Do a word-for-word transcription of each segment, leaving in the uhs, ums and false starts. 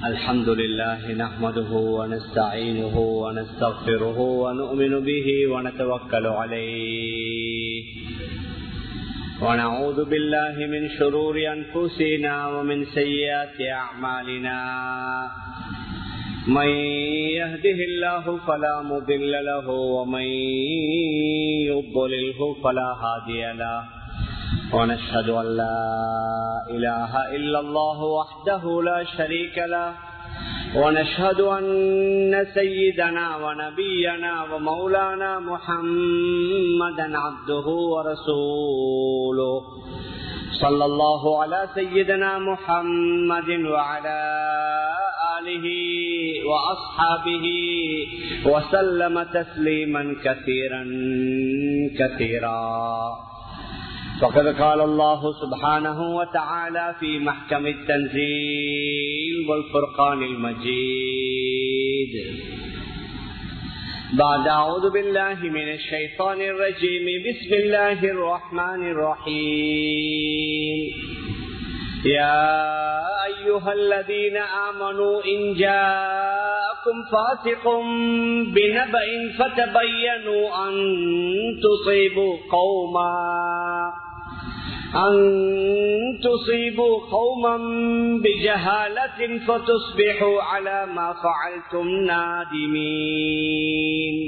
الحمد لله نحمده ونستعينه ونستغفره ونؤمن به ونتوكل عليه ونعوذ بالله من شرور أنفسنا ومن سيئات أعمالنا من يهده الله فلا مضل له ومن يضلله فلا هادي له ونشهد أن لا إله إلا الله وحده لا شريك له ونشهد أن سيدنا ونبينا ومولانا محمدا عبده ورسوله صلى الله على سيدنا محمد وعلى آله وأصحابه وسلم تسليما كثيرا كثيرا. فقد قال الله سبحانه وتعالى في محكم التنزيل والفرقان المجيد بعد أعوذ بالله من الشيطان الرجيم بسم الله الرحمن الرحيم يا أيها الذين آمنوا إن جاءكم فاسق بنبأ فتبينوا أن تصيبوا قوما أن تصيبوا قوما بجهالة فتصبحوا على ما فعلتم نادمين.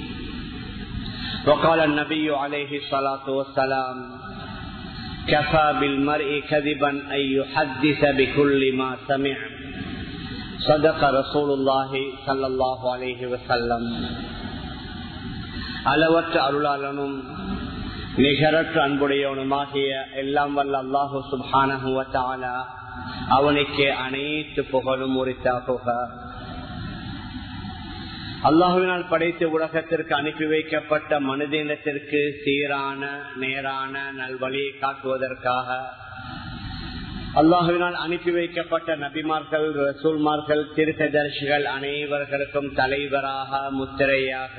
وقال النبي عليه الصلاة والسلام كفى بالمرء كذبا أن يحدث بكل ما سمع. صدق رسول الله صلى الله عليه وسلم. அளவற்ற அருளாளனும் நிகரற்ற அன்புடையவனுமாகிய எல்லாம் வல்ல அல்லாஹு சுப்ஹானஹு வ தஆலா அவனுக்கு அனைத்து புகழும் உரித்தாகுக. அல்லாஹுவினால் படைத்த உலகத்திற்கு அனுப்பி வைக்கப்பட்ட மனிதனத்திற்கு சீரான நேரான நல்வழியை காட்டுவதற்காக அல்லாஹுவினால் அனுப்பி வைக்கப்பட்ட நபிமார்கள், ரசூல்மார்கள், தீர்க்கதரிசிகள் அனைவர்களுக்கும் தலைவராக முத்திரையாக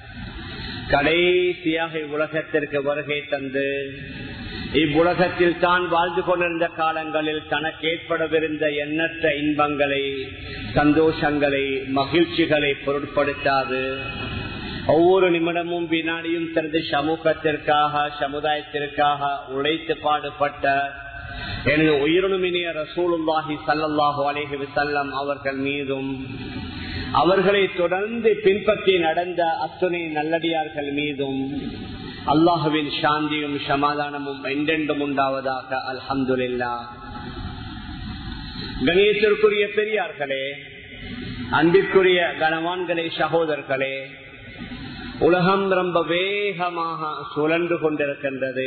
கடைசியாக இவ்வுலகத்திற்கு வருகை தந்து இவ்வுலகத்தில் தான் வாழ்ந்து கொண்டிருந்த காலங்களில் தனக்கு ஏற்படவிருந்த எண்ணற்ற இன்பங்களை, சந்தோஷங்களை, மகிழ்ச்சிகளை பொருட்படுத்தாது ஒவ்வொரு நிமிடமும் வினாடியும் தனது சமூகத்திற்காக சமுதாயத்திற்காக உழைத்து பாடுபட்ட எனது உயிரினுமினிய ரசூலுல்லாஹி ஸல்லல்லாஹு அலைஹி வஸல்லம் அவர்கள் மீதும் அவர்களை தொடர்ந்து பின்பற்றி நடந்த அத்துணை நல்லடியார்கள் மீதும் அல்லாஹுவின் சாந்தியும் சமாதானமும் என்றென்றும் உண்டாவதாக. அல்ஹம்துலில்லாஹ். கணியத்திற்குரிய பெரியார்களே, அன்பிற்குரிய கனவான்களே, சகோதரர்களே, உலகம் ரொம்ப வேகமாக சுழன்று கொண்டிருக்கின்றது.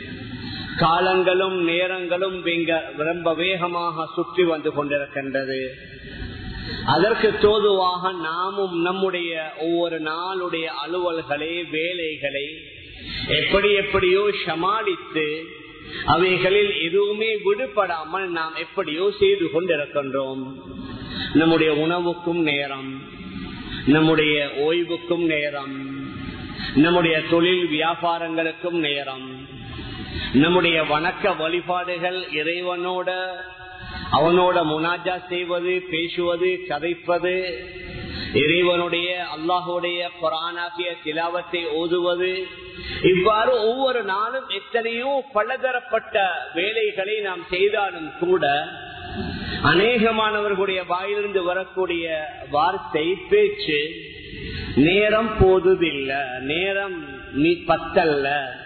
காலங்களும் நேரங்களும் ரொம்ப வேகமாக சுற்றி வந்து கொண்டிருக்கின்றது. அதற்கு தோதுவாக நாமும் நம்முடைய ஒவ்வொரு நாளுடைய அலுவல்களை, வேலைகளை எப்படி எப்படியோ சமாளித்து அவைகளில் எதுவுமே விடுபடாமல் நாம் எப்படியோ செய்து கொண்டிருக்கின்றோம். நம்முடைய உணவுக்கும் நேரம், நம்முடைய ஓய்வுக்கும் நேரம், நம்முடைய தொழில் வியாபாரங்களுக்கும் நேரம், நம்முடைய வணக்க வழிபாடுகள், இறைவனோட அவனோட முனாஜா செய்வது, பேசுவது, கதைப்பது, இறைவனுடைய அல்லாஹுடைய குர்ஆனாகிய திலாவத்தை ஓதுவது, இவ்வாறு ஒவ்வொரு நாளும் எத்தனையோ பலதரப்பட்ட வேலைகளை நாம் செய்தாலும் கூட அநேகமானவர்களுடைய வாயிலிருந்து வரக்கூடிய வார்த்தை, பேச்சு, நேரம் போதுதில்லை, நேரம் நீ பத்தல்ல,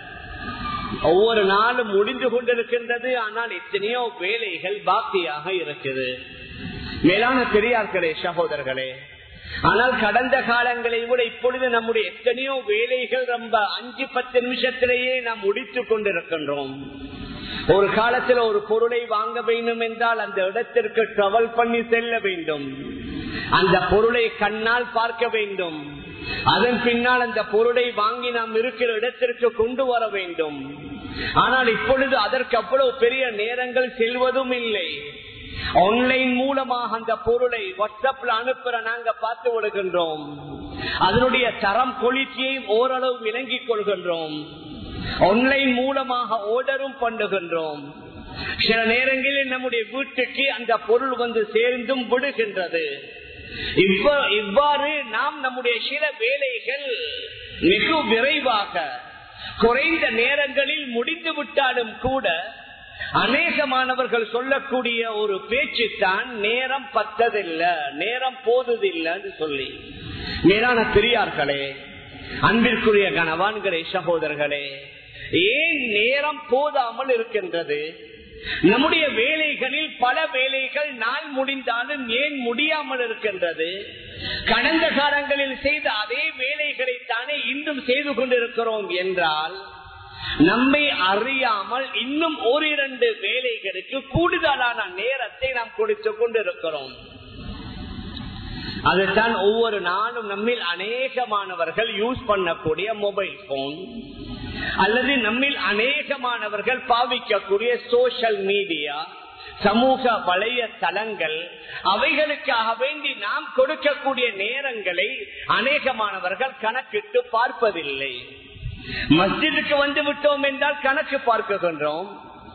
ஒவ்வொரு நாளும் முடிந்து கொண்டிருக்கின்றது. ஆனால் எத்தனையோ வேலைகள் பாக்கியாக இருக்குது. மேலான பெரியார்களே, சகோதரர்களே, ஆனால் கடந்த காலங்களை விட இப்பொழுது நம்முடைய எத்தனையோ வேலைகள் ரொம்ப அஞ்சு பத்து நிமிஷத்திலேயே நாம் முடித்துக் கொண்டிருக்கின்றோம். ஒரு காலத்தில் ஒரு பொருளை வாங்க வேண்டும் என்றால் அந்த இடத்திற்கு டிராவல் பண்ணி செல்ல வேண்டும், அந்த பொருளை கண்ணால் பார்க்க வேண்டும், அதன் பின்னால் அந்த பொருளை வாங்கி நாம் இருக்கிற இடத்திற்கு கொண்டு வர வேண்டும். ஆனால் இப்பொழுது அதற்கு அவ்வளவு பெரிய நேரங்கள் செல்வதும் இல்லை. ஆன்லைன் மூலமாக அந்த பொருளை வாட்ஸ்அப்ல அனுப்புற நாங்க பார்த்து விடுகின்றோம். அதனுடைய தரம் குவாலிட்டியை ஓரளவு விளங்கிக் கொள்கின்றோம். ஆன்லைன் மூலமாக ஆர்டரும் பண்ணுகின்றோம். சில நேரங்களில் நம்முடைய வீட்டுக்கு அந்த பொருள் வந்து சேர்ந்தும் விடுகின்றது. இவ்வாறு நாம் நம்முடைய சில வேலைகள் மிக விரைவாக குறைந்த நேரங்களில் முடிந்து விட்டாலும் கூட அநேகமானவர்கள் சொல்லக்கூடிய ஒரு பேச்சு தான் நேரம் பத்ததில்லை, நேரம் போதுதில்லைன்னு சொல்லி. மேலான பெரியார்களே, அன்பிற்குரிய கணவான்களே, சகோதரர்களே, ஏன் நேரம் போதாமல் இருக்கின்றது? நம்முடைய வேலைகளில் பல வேலைகள் நாள் முடிந்தாலும் ஏன் முடியாமல் இருக்கின்றது? கடந்த காலங்களில் செய்த அதே வேலைகளை தானே இன்றும் செய்து கொண்டிருக்கிறோம் என்றால் நம்மை அறியாமல் இன்னும் ஓரிரண்டு வேலைகளுக்கு கூடுதலான நேரத்தை நாம் கொடுத்துக் கொண்டிருக்கிறோம். அதுதான் ஒவ்வொரு நாளும் நம்மில் அநேகமானவர்கள் யூஸ் பண்ணக்கூடிய மொபைல் போன், அல்லது நம்மில் அநேகமானவர்கள் பாவிக்கக்கூடிய சோசியல் மீடியா, சமூக வலைத்தளங்கள், அவைகளுக்காக வேண்டி நாம் கொடுக்கக்கூடிய நேரங்களை அநேகமானவர்கள் கணக்கிட்டு பார்ப்பதில்லை. மஸ்ஜிதுக்கு வந்து விட்டோம் என்றால் கணக்கு பார்க்கின்றோம்,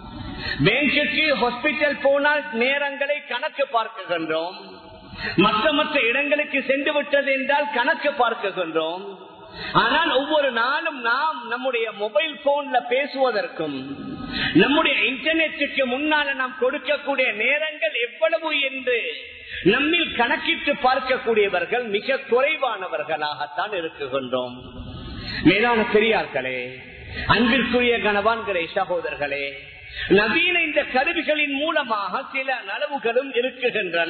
பேங்குக்கு ஹாஸ்பிட்டல் போனால் நேரங்களை கணக்கு பார்க்கின்றோம், மற்ற மற்ற இடங்களுக்கு சென்று விட்டது என்றால் கணக்கு பார்க்கின்றோம். ஆனால் ஒவ்வொரு நாளும் நாம் நம்முடைய மொபைல் போன்ல பேசுவதற்கும் நம்முடைய இன்டர்நெட்டுக்கு முன்னால நாம் கொடுக்கக்கூடிய நேரங்கள் எவ்வளவு என்று நம்மில் கணக்கிட்டு பார்க்கக்கூடியவர்கள் மிக குறைவானவர்களாகத்தான் இருக்குகின்றோம். மேலான பெரியார்களே, அன்பிற்குரிய கணவான்களே, சகோதரர்களே, நவீன இந்த கருவிகளின் மூலமாக சில நலவுகளும் இருக்குகின்றன.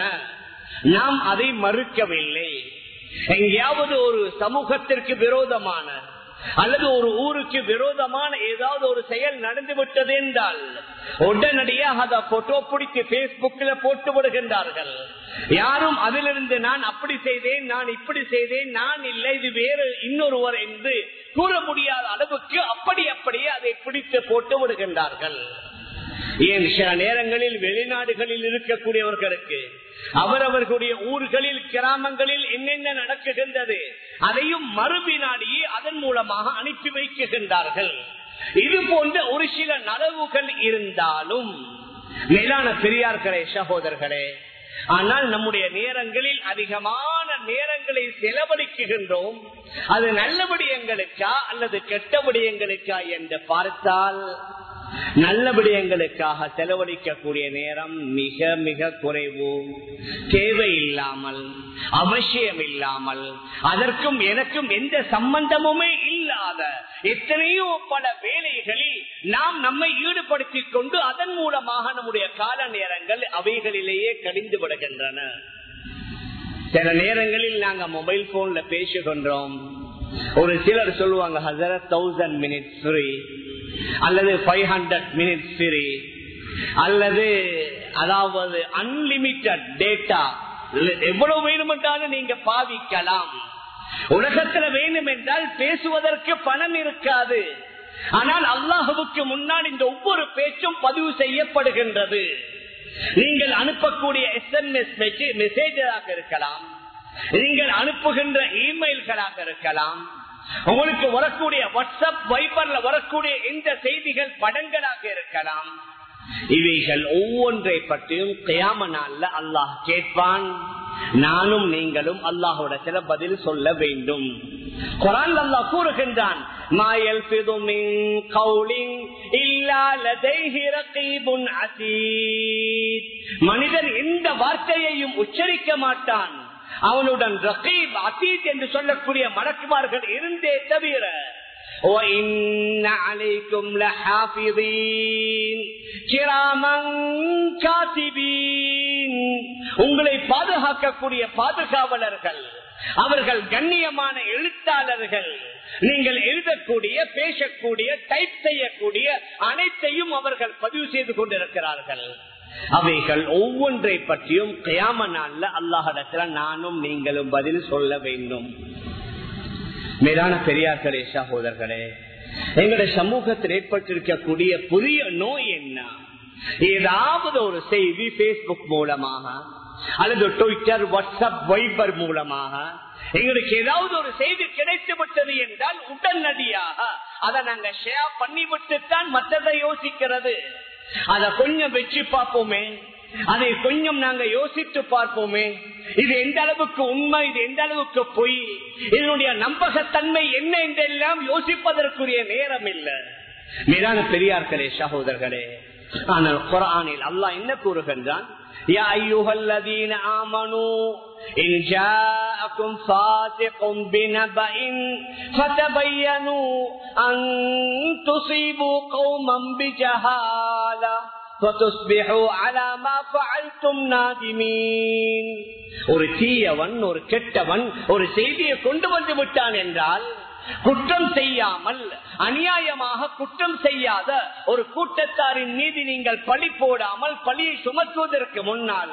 நாம் அதை மறுக்கவில்லை. எங்கேயாவது ஒரு சமூகத்திற்கு விரோதமான அல்லது ஒரு ஊருக்கு விரோதமான ஏதாவது ஒரு செயல் நடந்து விட்டது என்றால் உடனடியாக அதை போட்டோ பிடித்து பேஸ்புக்கில் போட்டு விடுகின்றார்கள். யாரும் அதிலிருந்து நான் அப்படி செய்தேன், நான் இப்படி செய்தேன், நான் இல்லை, இது வேறு இன்னொருவர் என்று கூற முடியாத அளவுக்கு அப்படி அப்படியே அதை பிடித்து போட்டு விடுகின்றார்கள். ஏன் சில நேரங்களில் வெளிநாடுகளில் இருக்கக்கூடியவர்களுக்கு அவரவர்களுடைய ஊர்களில் கிராமங்களில் என்னென்ன நடக்குகின்றது அதையும் மறுபினாடியே அதன் மூலமாக அனுப்பி வைக்கின்றார்கள். இது போன்ற ஒரு சில நலவுகள் இருந்தாலும் மேலான பெரியார்களே, சகோதரர்களே, ஆனால் நம்முடைய நேரங்களில் அதிகமான நேரங்களை செலவழிக்கின்றோம். அது நல்ல விடயங்களுக்கா அல்லது கெட்ட விடயங்களுக்கா என்று பார்த்தால் நல்ல விடயங்களுக்காக செலவழிக்கக்கூடிய நேரம் மிக மிக குறைவு. தேவையில்லாமல், அவசியம் இல்லாமல், அதற்கும் எனக்கும் எந்த சம்பந்தமுமே இல்லாத எத்தனையோ பல வேலைகளில் நாம் நம்மை ஈடுபடுத்திக் கொண்டு அதன் மூலமாக நம்முடைய கால நேரங்கள் அவைகளிலேயே கழிந்து விடுகின்றன. சில நேரங்களில் நாங்க மொபைல் போன்ல பேசுகின்றோம். ஒரு சிலர் சொல்லுவாங்க, ஹசரத் தௌசண்ட் மினிட்ஸ் ஃப்ரீ அல்லது ஃபைவ் ஹண்ட்ரட் மினிட்ஸ் ஃப்ரீ அல்லது அதாவது அன்லிமிட்டட் டேட்டா, எவ்வளவு வேணுமென்றாலும் நீங்க பாவிக்கலாம். உலகத்துல வேணும் என்றால் பேசுவதற்கு பணம் இருக்காது. ஆனால் அல்லாஹ்வுக்கு முன்னால் இந்த ஒவ்வொரு பேச்சும் பதிவு செய்யப்படுகின்றது. நீங்கள் அனுப்பக்கூடிய எஸ்எம்எஸ் மெசேஜாக இருக்கலாம், நீங்கள் அனுப்புகின்ற இமெயில்களாக இருக்கலாம், உங்களுக்கு வரக்கூடிய வாட்ஸ்அப் வைபர்ல வரக்கூடிய இந்த செய்திகள் படங்களாக இருக்கலாம். இவைகள் ஒவ்வொன்றை பற்றியும் கியாம நாள்ல அல்லாஹ் கேட்பான். நானும் நீங்களும் அல்லாஹ்விடத்துல பதில் சொல்ல வேண்டும். குர்ஆன்ல அல்லாஹ் கூறுகின்றான், மா யல்ஃபிது மின் கௌலின் இல்லா லதைஹி ரகீபுன் அதீத். மனிதன் எந்த வார்த்தையையும் உச்சரிக்க மாட்டான், அவனுடன் ரகீப் அதீத் என்று சொல்லக்கூடிய மலக்குமார்கள் இருந்தே தவிர. وَإِنَّ عَلَيْكُمْ لَحَافِظِينَ كِرَامًا كَاتِبِينَ. உங்களை பாதுகாக்கக்கூடிய பாதுகாவலர்கள், அவர்கள் கண்ணியமான எழுத்தாளர்கள். நீங்கள் எழுதக்கூடிய, பேசக்கூடிய, டைப் செய்யக்கூடிய அனைத்தையும் அவர்கள் பதிவு செய்து கொண்டிருக்கிறார்கள். அவைகள் ஒவ்வொன்றை பற்றியும் கியாம நாள்ல அல்லாஹ்விடத்துல நானும் நீங்களும் பதில் சொல்ல வேண்டும். மேலான பெரியார்களே, சகோதரர்களே, எங்களுடைய சமூகத்தில் ஏற்பட்டிருக்கக்கூடிய புதிய நோய் என்ன? ஏதாவது ஒரு செய்தி பேஸ்புக் மூலமாக அல்லது ட்விட்டர், வாட்ஸ்அப், வைபர் மூலமாக எங்களுக்கு ஏதாவது ஒரு செய்தி கிடைத்து விட்டது என்றால் உடனடியாக அதை நாங்க ஷேர் பண்ணிவிட்டுத்தான் மற்றதை யோசிக்கிறது. அதை கொஞ்சம் வச்சு பார்ப்போமே, அதை கொஞ்சம் நாங்க யோசித்து பார்ப்போமே. இது எந்த அளவுக்கு உண்மை, இது எந்த அளவுக்கு பொய், இதனுடைய நம்பகத்தன்மை என்ன என்றெல்லாம் யோசிப்பதற்குரிய நேரம் இல்லை. மேலான பெரியார்களே, சகோதரர்களே, ஆனால் குர்ஆனில் அல்லாஹ் என்ன கூறுகின்றான்? யா அய்யுஹல்லதீன ஆமனூ இன் ஜாஅகும் ஃபாஸிகுன் பினபஇன் ஃபதபையனூ அன் துஸீபு கௌமன் பிஜஹாலா ஃபதுஸ்பிஹு அலா மா ஃபஅல்தும் நாதிமீன். ஒரு தீயவன், ஒரு கெட்டவன் ஒரு செய்தியை கொண்டு வந்து விட்டான் என்றால், குற்றம் செய்யாமல் அநியாயமாக குற்றம் செய்யாத ஒரு கூட்டத்தாரின் மீது நீங்கள் பழி போடாமல் பழியை சுமத்துவதற்கு முன்னால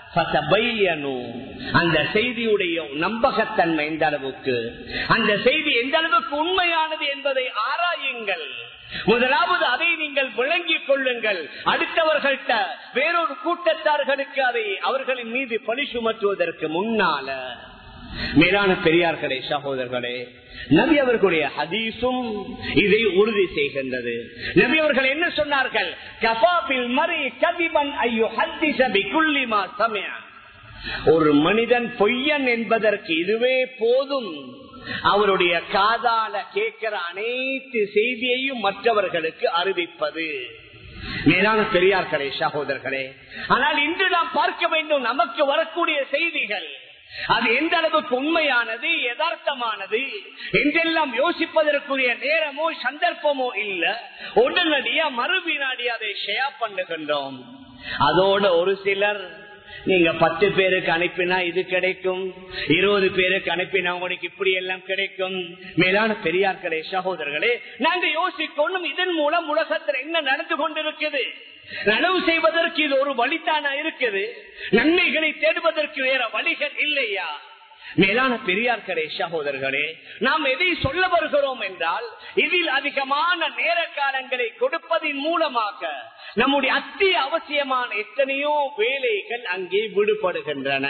அந்த செய்தியுடைய நம்பகத்தன்மை எந்த அளவுக்கு, அந்த செய்தி எந்த அளவுக்கு உண்மையானது என்பதை ஆராயுங்கள். முதலாவது அதை நீங்கள் விளங்கிக் கொள்ளுங்கள். அடுத்தவர்கள்ட்ட வேறொரு கூட்டத்தார்களுக்கு அதை அவர்களின் மீது பழி சுமத்துவதற்கு முன்னால. மேலான பெரியார்களே, சகோதரர்களே, நபி அவர்களுடைய ஹதீஸும் இதை உறுதி செய்கின்றது. நபி அவர்கள் என்ன சொன்னார்கள்? கஃபாபில் மரி கதிபன் ஐயோ ஹதீஸ பிகுல்லி மா சமிஅ. ஒரு மனிதன் பொய்யன் என்பதற்கு இதுவே போதும். அவருடைய காதால கேட்கிற அனைத்து செய்தியையும் மற்றவர்களுக்கு அறிவிப்பது. மேலான பெரியார்களே, சகோதரர்களே, ஆனால் இன்று நாம் பார்க்க வேண்டும், நமக்கு வரக்கூடிய செய்திகள் அது எந்த அளவுக்கு உண்மையானது, யதார்த்தமானது என்றெல்லாம் யோசிப்பதற்குரிய நேரமோ சந்தர்ப்பமோ இல்ல. உடனடியா மறுவினாடியா அதை ஷேர் பண்ணுகின்றோம். அதோட ஒரு சிலர், நீங்க பத்து பேருக்கு அனுப்பினா இது கிடைக்கும், இருபது பேருக்கு அனுப்பினா உங்களுக்கு இப்படி எல்லாம் கிடைக்கும். மேலான பெரியார்களே, சகோதரர்களே, நாங்க யோசிக்கணும், இதன் மூலம் உலகத்தில் என்ன நடந்து கொண்டிருக்குது, நனவு செய்வதற்கு இது ஒரு வழித்தானா இருக்குது, நன்மைகளை தேடுவதற்கு வேற வழிகள் இல்லையா? மேலான பெரியார்களே, சகோதரர்களே, நாம் எதை சொல்ல வருகிறோம் என்றால், இதில் அதிகமான நேர காலங்களை கொடுப்பதன் மூலமாக நம்முடைய அத்திய அவசியமான எத்தனையோ வேலைகள் அங்கே விடுபடுகின்றன.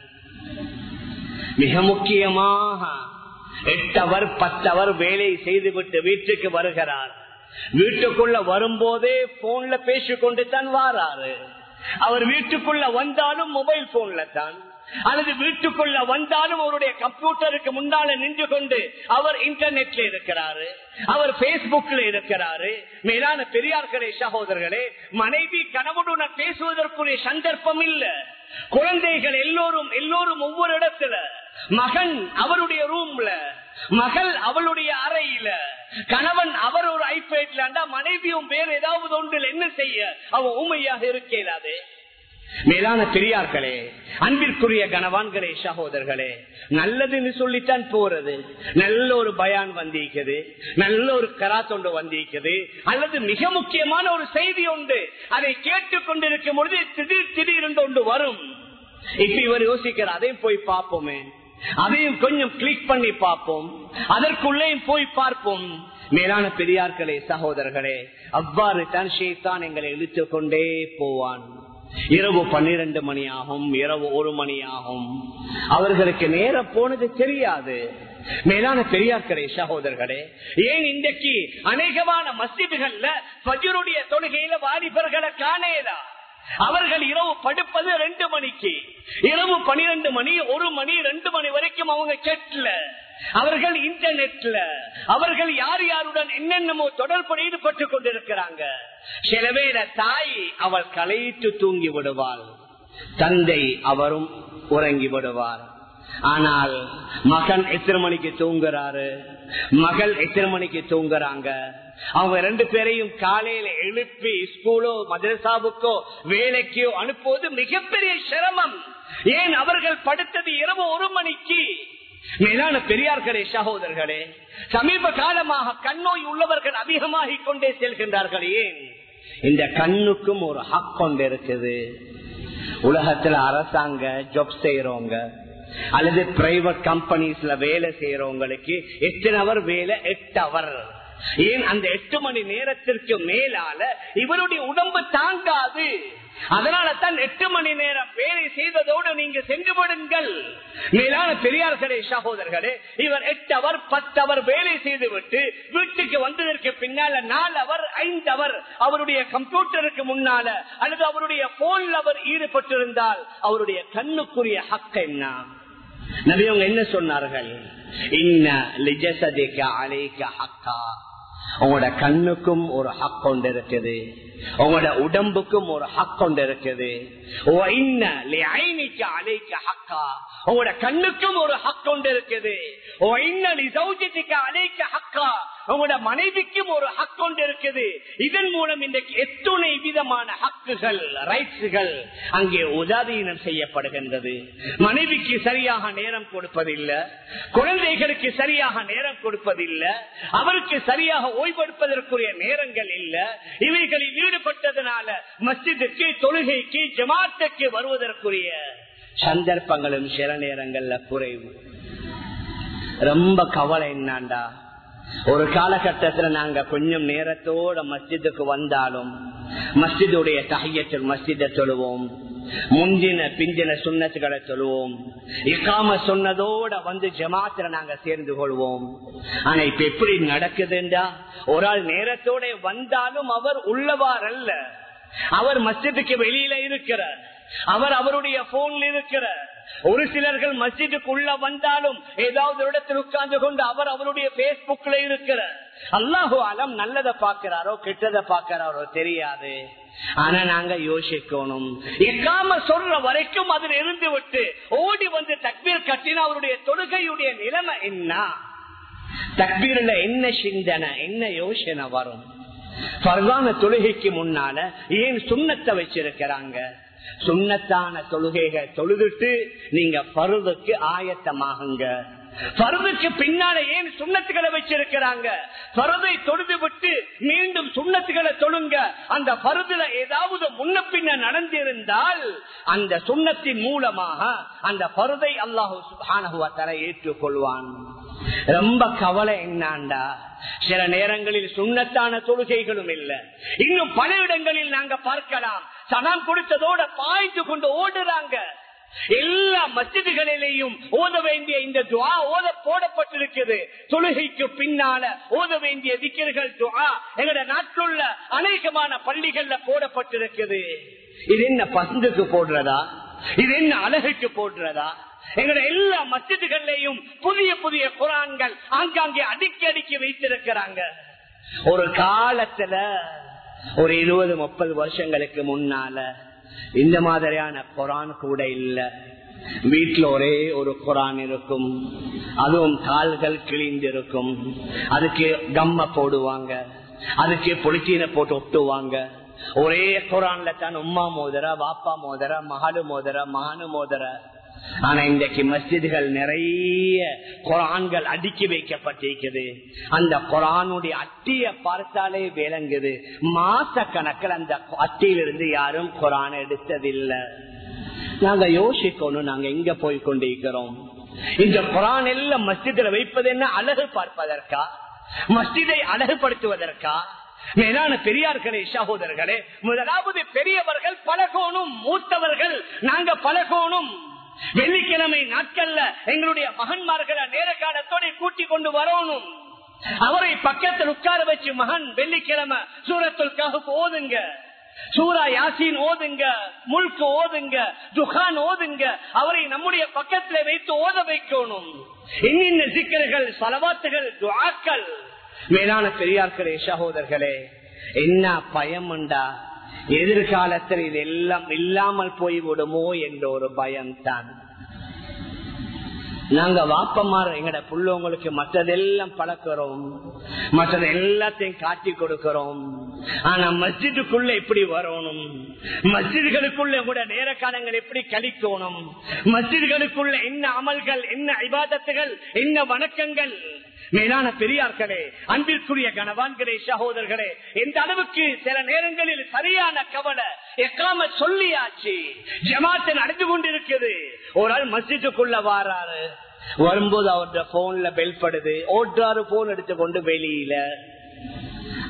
மிக முக்கியமாக எட்டவர் பத்தவர் வேலை செய்துவிட்டு வீட்டுக்கு வருகிறார். வீட்டுக்குள்ள வரும்போதே போன்ல பேசிக்கொண்டு தான் வாராரு. அவர் வீட்டுக்குள்ள வந்தாலும் மொபைல் போன்ல தான், அல்லது வீட்டுக்குள்ள வந்தாலும் அவருடைய கம்ப்யூட்டருக்கு முன்னால நின்று கொண்டு அவர் இன்டர்நெட்ல இருக்கிறாரு, அவர் பேஸ்புக்ல இருக்கிறாரு. மேலான பெரியார்களே, சகோதரர்களே, மனைவி கணவனுடன் பேசுவதற்குரிய சந்தர்ப்பம் இல்ல. குழந்தைகள் எல்லோரும் எல்லோரும் ஒவ்வொரு இடத்துல, மகன் அவருடைய ரூம்ல, மகள் அவளுடைய அறையில, கணவன் அவர் ஒரு ஐபேட்ல, மனைவியும் வேற ஏதாவது ஒன்றில் என்ன செய்ய அவன் ஊமையாக இருக்கிறாரு. மேலான பெரியார்களே, அன்பிற்குரிய கணவான்களே, சகோதரர்களே, நல்லதுன்னு சொல்லித்தான் போறது. நல்ல ஒரு பயான் வந்திருக்குது, நல்ல ஒரு கராத்தொண்டு வந்திருக்குது, அல்லது மிக முக்கியமான ஒரு செய்தி உண்டு, அதை கேட்டுக் கொண்டிருக்கும் பொழுது திடீர் திடீர் ஒன்று வரும். இப்ப இவர் யோசிக்கிறார், அதையும் போய் பார்ப்போமே, அதையும் கொஞ்சம் கிளிக் பண்ணி பார்ப்போம், அதற்குள்ளேயும் போய் பார்ப்போம். மேலான பெரியார்களே, சகோதரர்களே, அவ்வாறு தான் ஷைத்தான் எங்களை இழுத்து கொண்டே போவான். இரவு பன்னிரண்டு மணி ஆகும், இரவு ஒரு மணி ஆகும், அவர்களுக்கு நேரம் போனது தெரியாது. மேலான பெரியார்களே, சகோதரர்களே, ஏன் இன்றைக்கு அநேகமான மஸ்ஜிதுகள்ல ஃபஜ்ருடைய தொழுகையில வாலிபர்களை காணேதா? அவர்கள் இரவு படுப்பது ரெண்டு மணிக்கு, இரவு பனிரெண்டு மணி ஒரு மணி ரெண்டு மணி வரைக்கும் அவங்க செட்ல, அவர்கள் இன்டர்நெட்ல, அவர்கள் யார் யாருடன் என்னென்னமோ தொடர்பு ஈடுபட்டுக் கொண்டிருக்கிறாங்க. சில வேள தாய் அவள் களைத்து தூங்கி விடுவாள், தந்தை அவரும் உறங்கி விடுவார். ஆனால் மகன் எத்தனை மணிக்கு தூங்குறாரு, மகள் எத்தனை மணிக்கு தூங்குறாங்க? அவங்க ரெண்டு பேரையும் காலையில எழுப்பி ஸ்கூலோ மதரசாவுக்கோ வேலைக்கோ அனுப்புவது மிகப்பெரிய சிரமம். ஏன் அவர்கள் படுத்தது இரவு ஒரு மணிக்கு. மேலான பெரியார்களே, சகோதரர்களே, சமீப காலமாக கண்ணோய் உள்ளவர்கள் அதிகமாகிக் கொண்டே செல்கின்றார்கள். ஏன்? இந்த கண்ணுக்கும் ஒரு ஹக் கொண்டு இருக்குது. உலகத்துல அரசாங்க ஜாப் செய்யறவங்க அல்லது பிரைவேட் கம்பெனிஸ்ல வேலை செய்யறவங்களுக்கு எத்தனை அவர் வேலை? எட்டு அவர். ஏன்? அந்த எட்டு மணி நேரத்திற்கு மேலால இவருடைய உடம்பு தாங்காது. அதனால தான் எட்டு மணி நேரம் வேலை செய்ததோடு நீங்க சென்று விடுங்கள். மேலான பெரியார்களே, சகோதரர்களே, இவர் எட்டு அவர் பத்து அவர் வேலை செய்து விட்டு வீட்டுக்கு வந்ததற்கு பின்னால நாலு அவர் ஐந்து அவர் அவருடைய கம்ப்யூட்டருக்கு முன்னால அல்லது அவருடைய போன்ல அவர் ஈடுபட்டிருந்தால் அவருடைய கண்ணுக்குரிய ஹக் என்ன? நபி அவங்க என்ன சொன்னார்கள்? இன்ன லிஜஸதிக அலைக ஹக்கா, உங்களோட கண்ணுக்கும் ஒரு ஹக் கொண்டு இருக்குது, உங்களோட உடம்புக்கும் ஒரு ஹக் கொண்டு இருக்குது. உங்களோட கண்ணுக்கும் ஒரு ஹக் கொண்டு இருக்குது. உங்களோட மனைவிக்கும் ஒரு ஹக் கொண்டு இருக்குது. இதன் மூலம் இன்றைக்கு எத்துணை விதமான ஹக்குகள் ரைட்ஸ்கள் அங்கே உதாதீனம் செய்யப்படுகின்றது. மனைவிக்கு சரியாக நேரம் கொடுப்பதில்லை, குழந்தைகளுக்கு சரியாக நேரம் கொடுப்பதில்லை, அவருக்கு சரியாக ஓய்வெடுப்பதற்குரிய நேரங்கள் இல்லை. இவைகளில் ஈடுபட்டதனால மஸ்ஜிதுக்கு தொழுகைக்கு ஜமாத்துக்கு வருவதற்குரிய சந்தர்ப்பங்களும் சில நேரங்கள்ல குறைவு. ரொம்ப கவலை என்னாண்டா, ஒரு காலகட்டத்துல நாங்க கொஞ்சம் நேரத்தோட மஸ்ஜிதுக்கு வந்தாலும் மஸ்ஜிதுடைய தஹிய்யத்துல் மஸ்ஜிதை சொல்லுவோம், முந்தின பிந்தின சுன்னத்துகளை சொல்லுவோம், இகாம சொன்னதோட வந்து ஜமாத்துல நாங்க சேர்ந்து கொள்வோம். ஆனா இப்ப எப்படி நடக்குதுண்டா, ஒரு ஆள் நேரத்தோட வந்தாலும் அவர் உள்ளவார் அல்ல, அவர் மஸ்ஜிதுக்கு வெளியில இருக்கிறார், அவர் அவருடைய போன்ல இருக்கிறார். ஒரு சிலர்கள் மஸ்ஜிதுக்குள்ள வந்தாலும் ஏதாவது இடத்தில் உட்கார்ந்து கொண்டு அவர் அவருடைய பேஸ்புக்ல இருக்கிறார். அல்லாஹு அலம் நல்லதை பாக்கிறாரோ கெட்டதை பாக்கிறாரோ தெரியாது. ஆனா நாங்க யோசிக்கணும், இக்காம சொல்ற வரைக்கும் அதில் இருந்து விட்டு ஓடி வந்து தக்பீர் கட்டின அவருடைய தொழுகையுடைய நிலைமை என்ன? தக்பீர்ல என்ன சிந்தனை, என்ன யோசனை வரும்? பரவான தொழுகைக்கு முன்னால ஏன் சுண்ணத்தை வச்சிருக்கிறாங்க? சுண்ணத்தான தொழுகைகள் தொழுதுட்டு நீங்க பருதுக்கு ஆயத்தமாகுங்க. பருதுக்கு பின்னால ஏன் சுண்ணத்துகளை வச்சிருக்கிறாங்க? பருதை தொழுது விட்டு மீண்டும் சுண்ணத்துகளை தொழுங்க. அந்த பருதுல ஏதாவது முன்ன பின்ன நடந்திருந்தால் அந்த சுண்ணத்தின் மூலமாக அந்த பருதை அல்லாஹு சுப்ஹானஹு வ தஆலா ஏற்றுக்கொள்வான். ரொம்ப கவலை என்னாண்டா, சில நேரங்களில் சுண்ணத்தான தொழுகைகளும் இல்லை. இன்னும் பல இடங்களில் நாங்க பார்க்கலாம், சலாம் கொடுத்ததோட பாய்ந்து கொண்டு ஓடுறாங்க. எல்லா மஸ்ஜிதுகளிலேயும் ஓத வேண்டிய இந்த துஆ ஓத போடப்பட்டிருக்கிறது. தொழுகைக்கு பின்னால ஓத வேண்டிய திக்ர்கள் துஆ எங்களுடைய நாட்டிலுள்ள அநேகமான பள்ளிகள்ல போடப்பட்டிருக்கிறது. இது என்ன பசுக்கு போடுறதா? இது என்ன அழகுக்கு போடுறதா? எங்களுடைய எல்லா மஸ்ஜிதுகளிலேயும் புதிய புதிய குர்ஆன்கள் ஆங்காங்கே அடுக்கி அடுக்கி வைத்திருக்கிறாங்க. ஒரு காலத்துல ஒரு இருபது முப்பது வருஷங்களுக்கு முன்னால இந்த மாதிரியான குர்ஆன் கூட இல்ல. வீட்டுல ஒரே ஒரு குர்ஆன் இருக்கும், அதுவும் கால்கள் கிழிந்திருக்கும், அதுக்கு கம்ம போடுவாங்க, அதுக்கு பொலித்தீனை போட்டு ஒட்டுவாங்க. ஒரே குர்ஆன்ல தான் உம்மா மோதர, பாப்பா மோதர, மகாலு மோதர, மகானு மோதர. ஆனா இன்றைக்கு மஸ்ஜிதுகள் நிறைய குர்ஆன்கள் அடுக்கி வைக்கப்பட்டிருக்குது. அந்த குர்ஆனுடைய அட்டிய பார்த்தாலே விளங்குது, மாச கணக்கில் அந்த அட்டியிலிருந்து யாரும் குர்ஆன் எடுத்ததில்லை. நாங்க யோசிக்கணும், நாங்க எங்க போய் கொண்டிருக்கிறோம்? இந்த குர்ஆன் எல்லாம் மஸ்ஜிதில் வைப்பது என்ன? அழகு பார்ப்பதற்கா? மஸ்ஜிதை அழகுபடுத்துவதற்கா? மேலான பெரியார்களே, சகோதரர்களே, முதலாவது பெரியவர்கள் பழகணும், மூத்தவர்கள் நாங்க பழகணும். வெள்ளிக்கிழமை நாட்கள்ல எங்களுடைய மகன்மார்களை நேர காலத்தோட கூட்டி கொண்டு வரணும். அவரை பக்கத்தில் உட்கார வச்சு, மகன் வெள்ளிக்கிழமை சூரத்துல் கஹ்ஃப் ஓதுங்க, சூரா யாசீன் ஓதுங்க, முல்க் ஓதுங்க, துஹான் ஓதுங்க. அவரை நம்முடைய பக்கத்தில் வைத்து ஓத வைக்கணும். இன்னின்ன சிக்கர்கள், ஸலவாத்துகள், துஆக்கள். மேலான பெரியார்களே, சகோதரர்களே, என்ன பயம் உண்டா? எதிர்காலத்தில் இதெல்லாம் இல்லாமல் போய்விடுமோ என்ற ஒரு பயம்தான். நாங்க வாப்பமார் எங்கட புள்ளவங்களுக்கு மற்றதெல்லாம் பழக்கிறோம், மற்றது எல்லாத்தையும் காட்டி கொடுக்கிறோம். ஆனா மஸ்ஜிதுக்குள்ள எப்படி வரணும், மஸ்ஜிதுகளுக்குள்ள கூட நேர காலங்கள் எப்படி கழிக்கணும், மஸ்ஜிதுகளுக்குள்ள என்ன அமல்கள், என்ன இபாதத்துகள், என்ன வணக்கங்கள். மேலான பெரியார்களே, அன்பிற்குரிய கணவான்களே, சகோதரர்களே, எந்த அளவுக்கு சில நேரங்களில் சரியான கவலை எக்காம சொல்லியாச்சு, ஜமாத்து நடந்து கொண்டிருக்கிறது. ஒரு ஆள் மஸ்ஜிதுக்குள்ள வாராரு, வரும்போது அவருடைய போன்ல பெல் படுது, ஓட்டுறாரு, போன் எடுத்துக்கொண்டு வெளியில.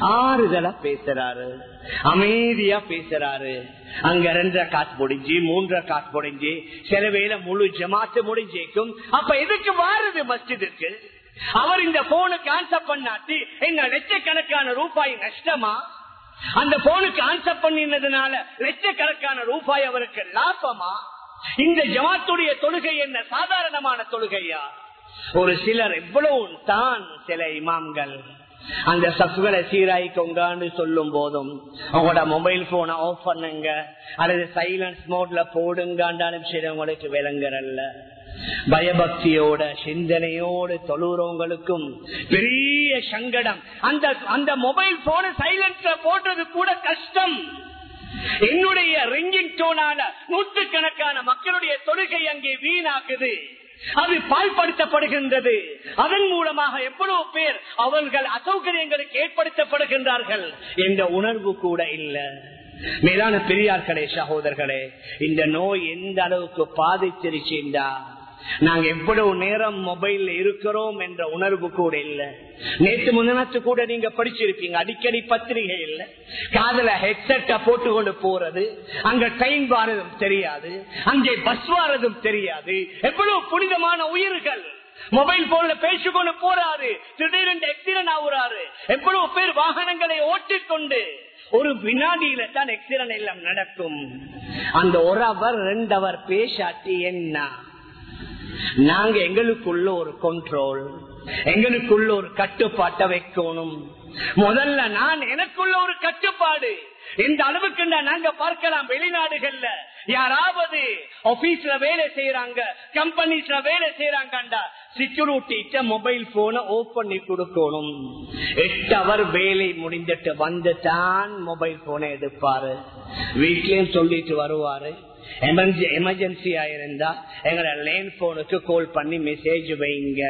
ஆறுதலா பேசுறாரு, அமைதியா பேசுறாரு. அங்க ரெண்டரை காசு முடிஞ்சு மூன்றரை காசு முடிஞ்சு சில வேளை முழு ஜமாத்து முடிஞ்சேக்கும். அப்ப எதுக்கு வாருது மஸ்ஜிதுக்கு? அவர் இந்த போனுக்கு ஆன்சர் பண்ணாட்டி என்ன லட்சக்கணக்கான ரூபாய் நஷ்டமா? அந்த போனுக்கு ஆன்சர் பண்ணினதுனால லட்சக்கணக்கான ரூபாய் அவருக்கு லாபமா? இந்த ஜமாத்துடைய தொழுகை என்ன சாதாரணமான தொழுகையா? ஒரு சிலர் எவ்வளவு தான் சில இமாம்கள் அந்த சஃப்களை சீராய்க்கோங்கன்னு சொல்லும் போதும் அவங்களோட மொபைல் போனை ஆஃப் பண்ணுங்க அல்லது சைலன்ஸ் மோட்ல போடுங்காண்டாலும் சரி உங்களுக்கு விளங்குறல்ல. பயபக்தியோட சிந்தனையோடு தொழுறவங்களுக்கும் பெரிய சங்கடம். அந்த அந்த மொபைல் போனை சைலன்ஸ்ல போடுறது கூட கஷ்டம். என்னுடைய ரிங்கிங் டோனால நூற்றுக்கணக்கான மக்களுடைய தொழுகை அங்கே வீணாக்குது, அது பாழ்படுத்தப்படுகின்றது. அதன் மூலமாக எவ்வளவு பேர் அவர்கள் அசௌகரியங்களுக்கு ஏற்படுத்தப்படுகின்றார்கள் என்ற உணர்வு கூட இல்ல. மேலான பெரியார்களே, சகோதரர்களே, இந்த நோய் எந்த அளவுக்கு பாதிச்சிருச்சுண்டா நாங்க எவ்வளவு நேரம் மொபைல்ல இருக்கிறோம் என்ற உணர்வு கூட இல்ல. நேற்று முன்னத்து கூட நீங்க படிச்சிருப்பீங்க, அடிக்கடி பத்திரிகை இல்ல, காதல ஹெட்செட்டை போட்டுக்கொண்டு போறது, அங்க ட்ரெயின் வாரதும் தெரியாது, அங்கே பஸ் வாரதும் தெரியாது. எவ்வளவு புனிதமான உயிர்கள் மொபைல் போன்ல பேசிக்கொண்டு போறாரு, திடீரென்று ஆக்சிடென்ட் ஆகுறாரு. எவ்வளவு பேர் வாகனங்களை ஓட்டிக்கொண்டு ஒரு வினாடியில தான் ஆக்சிடென்ட் எல்லாம் நடக்கும். அந்த ஒரு அவர் ரெண்டு அவர் பேசாட்டி என்ன? நாங்க எங்களுக்குள்ள ஒரு கண்ட்ரோல், எங்களுக்குள்ள ஒரு கட்டுப்பாட்டை வைக்கணும். முதல்ல நான் எனக்குள்ள ஒரு கட்டுப்பாடு இந்த அளவுக்கு நாங்க பார்க்கலாம். வெளிநாடுகள்ல யாராவது ஆபீஸ்ல வேலை செய்யறாங்க, கம்பெனிஸ்ல வேலை செய்யறாங்கண்டா செக்யூரிட்டி மொபைல் போனை ஓபன் பண்ணி கொடுக்கணும். எட்டு அவர் வேலை முடிஞ்சிட்டு வந்து தான் மொபைல் போனை எடுப்பாரு. வீட்லயும் சொல்லிட்டு வருவாரு, எமர்ஜென்சி ஆயிருந்தா எங்களை லேண்ட் போனுக்கு கால் பண்ணி மெசேஜ் வைங்க.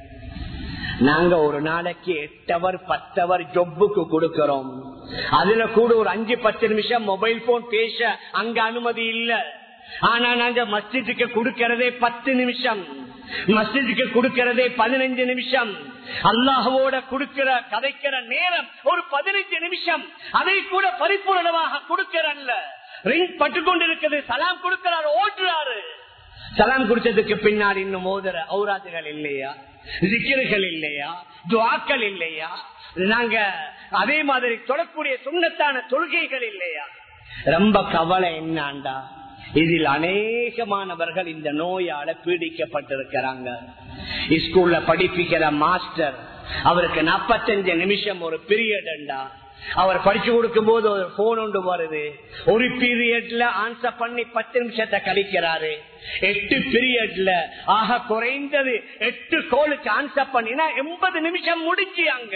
நாங்க ஒரு நாளைக்கு எட்டு அவர் பத்து அவர் ஜொப்புக்கு கொடுக்கிறோம். அதுல கூட ஒரு அஞ்சு பத்து நிமிஷம் மொபைல் போன் பேச அங்க அனுமதி இல்ல. ஆனா நாங்க மஸ்ஜிதுக்கு கொடுக்கிறதே பத்து நிமிஷம், மஸ்ஜிதுக்கு கொடுக்கிறதே பதினஞ்சு நிமிஷம். அல்லாஹ்வோட கொடுக்கிற கதைக்கிற நேரம் ஒரு பதினஞ்சு நிமிஷம், அதை கூட பரிபூரணமாக கொடுக்கிறல்ல. ரிங் பட்டுக்கொண்டிருக்கிறது, சலாம் கொடுக்கிறாரு, ஓட்டுறாரு. சலாம் குடிச்சதுக்கு பின்னாடி இன்னும் மோதிர ஔராதுகள் இல்லையா, ஜிக்ருகள் இல்லையா, துஆக்கள் இல்லையா, நாங்க அதே மாதிரி தொடக்கூடிய சுன்னத்தான தொழுகைகள் இல்லையா? ரொம்ப கவலை என்னாண்டா, இதில் அநேகமானவர்கள் இந்த நோயால பீடிக்கப்பட்டிருக்கிறாங்க. ஸ்கூல்ல படிப்பிக்கிற மாஸ்டர் அவருக்கு நாற்பத்தஞ்சு நிமிஷம் ஒரு பீரியட், அவர் படிச்சு கொடுக்கும் போது ஒரு போன் ஒன்று வருது, ஒரு பீரியட்ல ஆன்சர் பண்ணி பத்து நிமிஷத்தை கழிக்கிறாரு. எட்டு பீரியட்ல ஆக குறைந்தது எட்டு கோலுக்கு ஆன்சர் பண்ணினா எண்பது நிமிஷம் முடிச்சு. அங்க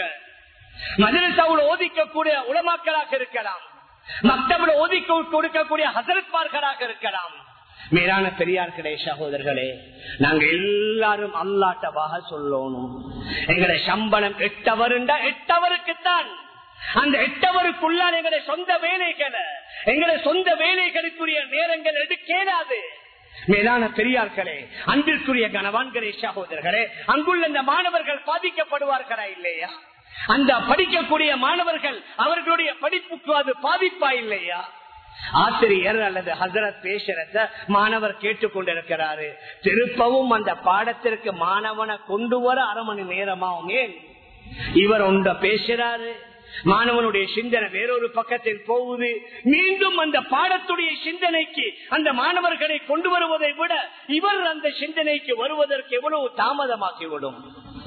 மதரசாவுல ஓதிக்கக்கூடிய உலமாக்களாக இருக்கலாம், மக்தபுல ஓதி கொடுக்கக்கூடிய ஹஸரத்மார்களாக இருக்கலாம். மேலான பெரியார்களே, சகோதரர்களே, நாங்க எல்லாரும் அல்லாஹ்வாக சொல்லணும், எங்களுடைய சம்பளம் எட்டவருண்டா எட்டவருக்குத்தான். அந்த எட்டவருக்குள்ளால் எங்களுடைய சொந்த வேலைகளை எங்களுடைய சொந்த வேலைகளுக்குரிய நேரங்கள் எடுக்கேடாது. மேலான பெரியார்களே, அன்பிற்குரிய கணவான்களே, சகோதரர்களே, அங்குள்ள இந்த மாணவர்கள் பாதிக்கப்படுவார்களா இல்லையா? அந்த படிக்கக்கூடிய மாணவர்கள் அவர்களுடைய படிப்புக்கு அது பாதிப்பா இல்லையா? ஆசிரியர் அல்லது ஹசரத் பேசுறத மாணவர் கேட்டுக்கொண்டிருக்கிறாரு, திருப்பவும் அந்த பாடத்திற்கு மாணவனை கொண்டு வர அரை மணி நேரமாகும். ஏன் இவர் ஒன்ற பேசுறாரு, மாணவனுடைய சிந்தனை வேறொரு பக்கத்தில் போகுது. மீண்டும் அந்த பாடத்துடைய சிந்தனைக்கு அந்த மாணவர்களை கொண்டு வருவதை விட இவர் அந்த சிந்தனைக்கு வருவதற்கு எவ்வளவு தாமதமாக்கிவிடும்.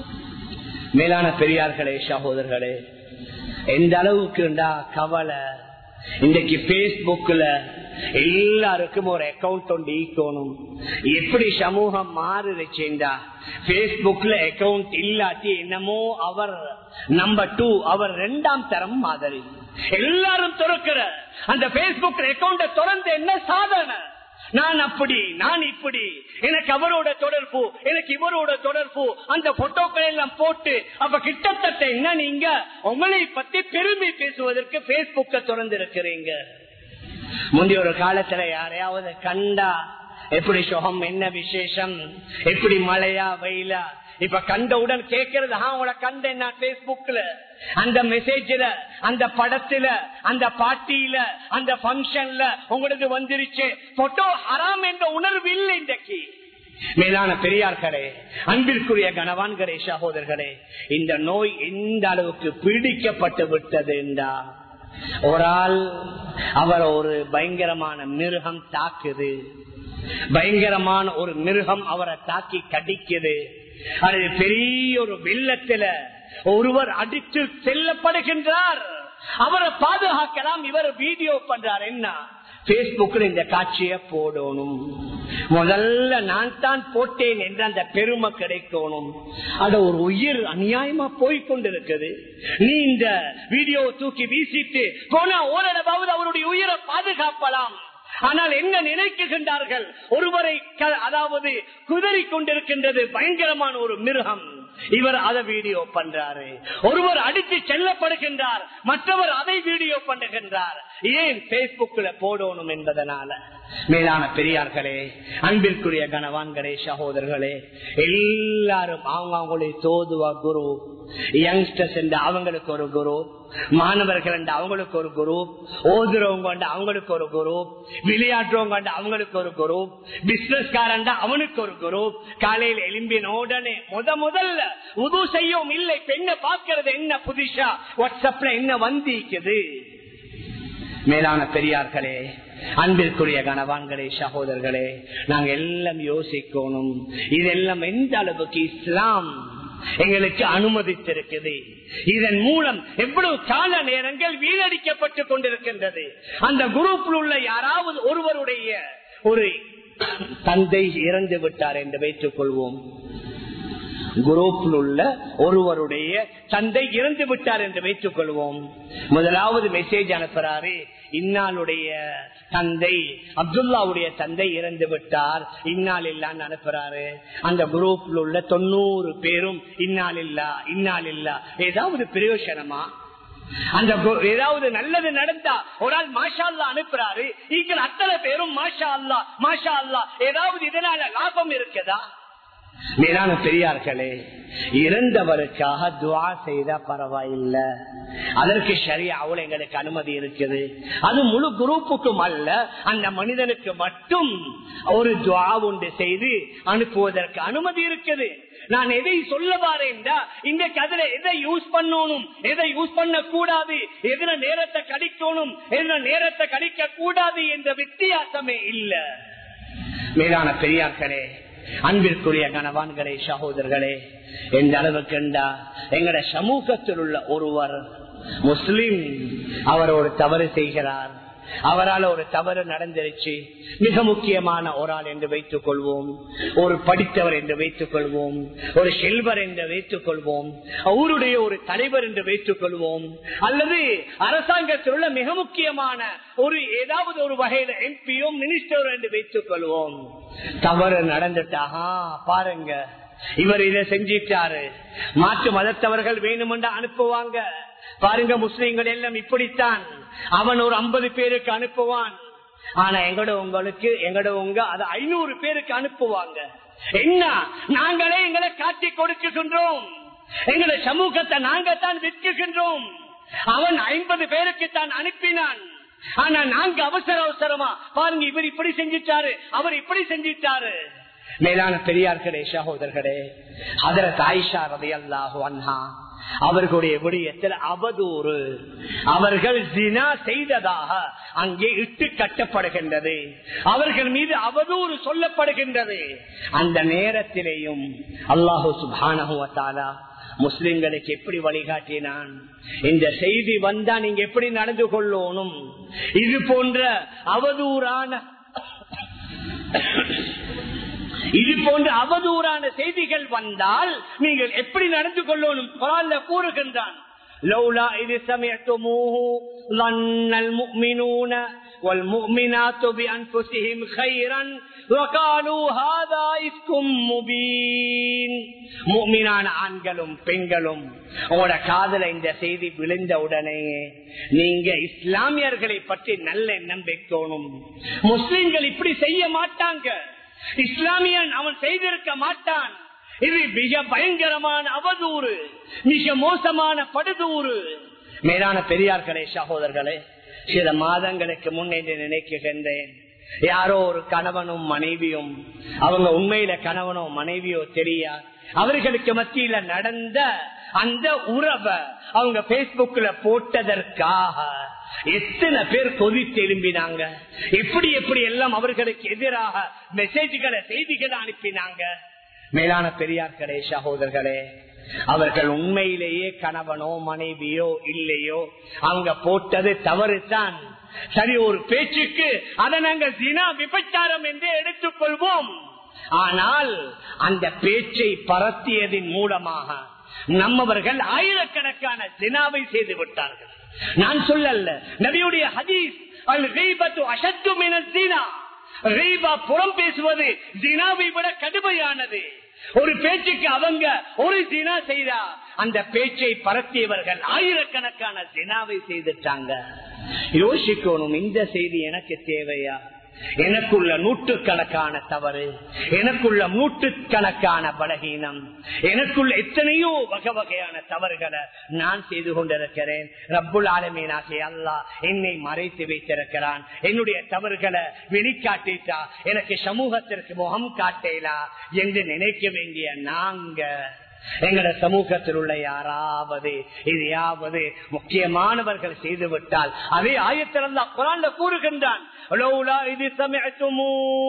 மேலான பெரியார்களே, சகோதரர்களே, எந்த அளவுக்கு கவலை. இன்றைக்கு பேஸ்புக்ல எல்லாருக்கும் ஒரு அக்கௌண்ட் ஒன்று ஈக்கணும். எப்படி சமூகம் மாறுச்சுண்டா, பேஸ்புக்ல அக்கௌண்ட் இல்லாட்டி என்னமோ அவர் நம்பர் டூ, அவர் இரண்டாம் தரம் மாதிரி. எல்லாரும் திறக்கிற அந்த பேஸ்புக் அக்கௌண்ட திறந்து என்ன சாதனை, நான் அப்படி நான் இப்படி, எனக்கு அவரோட தொடர்பு, எனக்கு இவரோட தொடர்பு, அந்த போட்டோக்கள் எல்லாம் போட்டு அப்ப கிட்டத்தட்ட என்ன நீங்க உங்களை பத்தி பெருமை பேசுவதற்கு பேஸ்புக்க திறந்து இருக்கிறீங்க. முந்தைய ஒரு காலத்துல யாரையாவது கண்டா எப்படி சுகம், என்ன விசேஷம், எப்படி மழையா வெயிலா, இப்ப கண்டவுடன் கேட்கறது உங்களை கண்ட என்ன பேஸ்புக்ல, அந்த மெசேஜ்ல, அந்த படத்துல, அந்த பாட்டியில, அந்த பங்கன்ல உங்களுக்கு வந்துருச்சு. போட்டோ ஹராம் என்ற உணர்வு இல்லை இன்றைக்கு. மேலான பெரியார்களே, அன்பிற்குரிய கணவான்களே, சகோதரர்களே, இந்த நோய் எந்த அளவுக்கு பீடிக்கப்பட்டு விட்டது என்றா, ஒரு ஆள் அவர் ஒரு பயங்கரமான மிருகம் தாக்குது, பயங்கரமான ஒரு மிருகம் அவரை தாக்கி கடிக்குது. அது பெரிய ஒரு வெள்ளத்துல ஒருவர் அடித்து செல்லப்படுகின்றார். அவரை பாதுகாக்கலாம், இவர் வீடியோ பண்றார். என்ன பேஸ்புக்ல இந்த காட்சியை போடணும், முதல்ல நான் தான் போட்டேன் என்று அந்த பெருமை கிடைக்கணும். அது ஒரு உயிர் அநியாயமா போய்கொண்டிருக்குது. நீ இந்த வீடியோ தூக்கி வீசிட்டு போனா ஓரளவாவது அவருடைய உயிரை பாதுகாப்பலாம். ஆனால் என்ன நினைக்குகின்றார்கள், ஒருவரை அதாவது குதறி கொண்டிருக்கின்றது பயங்கரமான ஒரு மிருகம், இவர் அதை வீடியோ பண்றாரு. ஒருவர் அடித்து செல்லப்படுகின்றார், மற்றவர் அதை வீடியோ பண்ணுகின்றார். ஏன் பேஸ்புக்ல போடணும் என்பதனால. மேலான பெரியார்களே, அன்பிற்குரிய கணவான்களே, சகோதரர்களே, எல்லாரும் அவங்க அவங்களுடைய தோதுவா குரு, யங்ஸ்டர்ஸ் என்று அவங்களுக்கு ஒரு குரு, மாணவர்கள் என்று அவங்களுக்கு ஒரு குரு, ஓதுறவங்க அவங்களுக்கு ஒரு குரு, விளையாடுறவங்க அவங்களுக்கு ஒரு குரு, பிசினஸ் காரன் அவனுக்கு ஒரு குரு. காலையில் எழும்பின உடனே முத முதல்ல உது செய்யவும் இல்லை, பெண்ணை பார்க்கிறது என்ன புதுசா வாட்ஸ்அப்ல என்ன வந்திக்குது. மேலான பெரியார்களே, அன்பிற்குரிய கணவான்களே, சகோதரர்களே, நாங்க எல்லாம் யோசிக்கணும், இதெல்லாம் எந்த அளவுக்கு இஸ்லாம் எங்களுக்கு அனுமதித்திருக்குது. இதன் மூலம் எவ்வளவு கால நேரங்கள் வீணடிக்கப்பட்டு கொண்டிருக்கின்றது. அந்த குரூப்பில் உள்ள யாராவது ஒருவருடைய ஒரு தந்தை இறந்து விட்டார் என்று வைத்துக் கொள்வோம். குரூப்பில் உள்ள ஒருவருடைய தந்தை இறந்து விட்டார் என்று வைத்துக் கொள்வோம். முதலாவது மெசேஜ் அனுப்புறாரு, இன்னாளுடைய தந்தை, அப்துல்லாவுடைய தந்தை இறந்து விட்டார், இன்னால் இல்லான்னு அனுப்புறாரு. அந்த குரூப்பில் உள்ள தொண்ணூறு பேரும் இன்னால் இல்லா இன்னால் இல்லா. ஏதாவது பிரயோஜனமா? அந்த ஏதாவது நல்லது நடந்தா ஒரு ஆள் மாஷா அல்லா அனுப்புறாரு, இங்க அத்தனை பேரும் மாஷா அல்லா மாஷா அல்லா. ஏதாவது இதனால லாபம் இருக்குதா? மேலான பெரியார்களே, இறந்தவருக்காக துவா செய்தா பரவாயில்லை, அதற்கு ஷரியாவுல எங்களுக்கு அனுமதி இருக்குது. அது முழு குரூப்புக்கும் அல்ல, அந்த மனிதனுக்கு மட்டும் ஒரு துவா ஒன்று செய்து அனுப்புவதற்கு அனுமதி இருக்குது. நான் எதை சொல்ல வாரேன்டா, இன்றைக்கு அதுல எதை யூஸ் பண்ணணும், எதை யூஸ் பண்ண கூடாது, எதுல நேரத்தை கடிக்கணும், எதுல நேரத்தை கடிக்க கூடாது என்ற வித்தியாசமே இல்ல. மேலான பெரியார்களே, அன்பிற்குரிய கணவான்களே, சகோதரர்களே, எந்த அளவுக்கு என்றா, எங்கட சமூகத்தில் உள்ள ஒருவர் முஸ்லிம், அவர் ஒரு தவறு செய்கிறார், அவரால் ஒரு தவறு நடந்துருச்சு. மிக முக்கியமான ஒரு ஆள் என்று வைத்துக் கொள்வோம், ஒரு படித்தவர் என்று வைத்துக் கொள்வோம், ஒரு செல்வர் என்று வைத்துக் கொள்வோம், அவருடைய ஒரு தலைவர் என்று வைத்துக் கொள்வோம், அல்லது அரசாங்கத்தில் உள்ள மிக முக்கியமான ஒரு ஏதாவது ஒரு வகையில எம்பியோ மினிஸ்டரோ என்று வைத்துக் கொள்வோம். தவறு நடந்துட்டாக பாருங்க, இவர் இதை செஞ்சிட்டாரு, மாற்று மதத்தவர்கள் வேணுமென்று அனுப்புவாங்க. பாருங்க, முஸ்லிம்கள் எல்லாம் இப்படித்தான், அவன் ஒரு ஐம்பது பேருக்கு அனுப்புவான், ஆனா எங்கட உங்களுக்கு எங்கட உங்க அது ஐநூறு பேருக்கு அனுப்புவாங்க. என்ன, நாங்களே எங்களை காட்டி கொடுக்குகின்றோம், எங்களை சமூகத்தை நாங்க தான் விற்குகின்றோம். அவன் ஐம்பது பேருக்கு தான் அனுப்பினான், ஆனா நாங்க அவசர அவசரமா பாருங்க, இவர் இப்படி செஞ்சிட்டாரு, அவர் இப்படி செஞ்சிட்டாரு. மேலான பெரியார்களே, சகோதரர்களே, ஹதரத் ஆயிஷா ரலியல்லாஹு அன்ஹா அவர்களுடைய விடயத்தில் அவதூறு, அவர்கள் ஜினா செய்ததாக அங்கே இட்டு கட்டப்படுகின்றது, அவர்கள் மீது அவதூறு சொல்லப்படுகின்றது. அந்த நேரத்திலேயும் அல்லாஹு சுப்ஹானஹு வ தஆலா முஸ்லிம்களுக்கு எப்படி வழிகாட்டினான், இந்த செய்தி வந்தா நீங்க எப்படி நடந்து கொள்ளணும், இது போன்ற அவதூறான இது போன்ற அவதூறான செய்திகள் வந்தால் நீங்கள் எப்படி நடந்து கொள்ளணும் குர்ஆன்ல கூறுகின்றான். லௌலா இத சமஅதுமூஹு லன்னல் முஃமினூன வல் முஃமினாத்து பிஅன்ஃபுஸிஹிம் கைரன் வகாலூ ஹாதா இஸ்கும் முபீன். முஃமினான ஆண்களும் பெண்களும் உங்களோட காதல இந்த செய்தி விழுந்த உடனே நீங்க இஸ்லாமியர்களை பற்றி நல்ல எண்ணம் வைக்கணும். முஸ்லிம்கள் இப்படி செய்ய மாட்டாங்க, இஸ்லாமியன் அவன் செய்திருக்க மாட்டான். இது மிக பயங்கரமான அவதூறு, மிக மோசமான படுதூறு. மேலான பெரியார்களே, சகோதரர்களே, சில மாதங்களுக்கு முன்னே நினைக்கின்றேன், யாரோ ஒரு கணவனும் மனைவியும், அவங்க உண்மையில கணவனோ மனைவியோ தெரியா, அவர்களுக்கு மத்தியில நடந்த அந்த உறவை அவங்க பேஸ்புக்ல போட்டதற்காக எத்தனை பேர் கொதித்து எழும்பினாங்க. எப்படி எப்படி எல்லாம் அவர்களுக்கு எதிராக மெசேஜ்களை செய்திகளை அனுப்பினாங்க. மேலான பெரியார்களே, சகோதரர்களே, அவர்கள் உண்மையிலேயே கணவனோ மனைவியோ இல்லையோ, அவங்க போட்டது தவறுதான். சரி, ஒரு பேச்சுக்கு அதை நாங்கள் ஜினா விபச்சாரம் என்று எடுத்துக்கொள்வோம். ஆனால் அந்த பேச்சை பரத்தியதின் மூலமாக நம்மவர்கள் ஆயிரக்கணக்கான ஜினாவை செய்து விட்டார்கள். நான் சொல்லல, நபியுடைய ஹதீஸ், அல் கீபத்து அஷத்து மினல் ஜினா, கீபா புறம் பேசுவது ஜினாவை விட கடுமையானது. ஒரு பேச்சுக்கு அவங்க ஒரு ஜினா செய்தா அந்த பேச்சை பரத்தியவர்கள் ஆயிரக்கணக்கான ஜினாவை செய்துட்டாங்க. யோசிக்கணும், இந்த செய்தி எனக்கு தேவையா? எனக்குள்ள நூற்றுக்கணக்கான தவறு, எனக்குள்ள நூற்றுக்கணக்கான பலகீனம், எனக்குள்ள எத்தனையோ வகை வகையான தவறுகளை நான் செய்து கொண்டிருக்கிறேன். ரப்புல் ஆலமீனாகிய அல்லாஹ் என்னை மறைத்து வைத்திருக்கிறான். என்னுடைய தவறுகளை வெளிக்காட்டிட்டா எனக்கு சமூகத்திற்கு முகம் காட்டேலா என்று நினைக்க வேண்டிய நாங்க எங்களோட சமூகத்தில் உள்ள யாராவது இதையாவது முக்கியமானவர்கள் செய்துவிட்டால் அதே ஆயத்தில் அல்லாஹ் குர்ஆன்ல கூறுகின்றான், லௌலா இதி சமிஅதுமு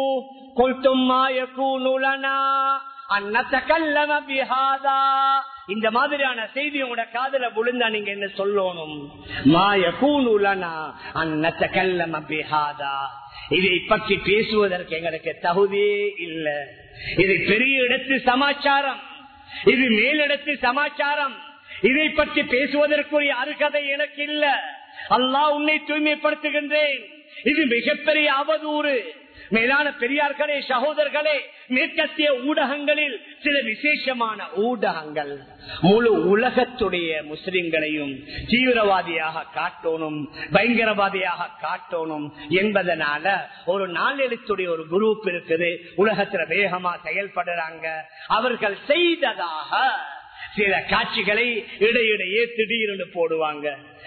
குல்தும் மா யகூனு லனா அன் நதகல்லம பிஹாதா. இந்த மாதிரியான செய்தி உங்களோட காதுல விழுந்தா நீங்க என்ன சொல்லணும்? மா யகூனு லனா அன் நதகல்லம பிஹாதா. இதை பற்றி பேசுவதற்கு எங்களுக்கு தகுதியே இல்லை. இது பெரிய இடத்து சமாச்சாரம், இது மேலிடத்து சமாச்சாரம். இதை பற்றி பேசுவதற்குரிய அருகதை எனக்கு இல்ல. அல்லாஹ் உன்னை தூய்மைப்படுத்துகின்றேன். இது மிகப்பெரிய அவதூறு. மேலான பெரியார்களே, சகோதரர்களே, மேற்கத்திய ஊடகங்களில் சில விசேஷமான ஊடகங்கள் முழு உலகத்துடைய முஸ்லிம்களையும் தீவிரவாதியாக காட்டணும், பயங்கரவாதியாக காட்டணும் என்பதனால ஒரு நாளெழுத்துடைய ஒரு குரூப் இருக்குது, உலகத்துல வேகமா செயல்படுறாங்க. அவர்கள் செய்ததாக சில காட்சிகளை இடையிடையே திடீர்னு போடுவாங்க.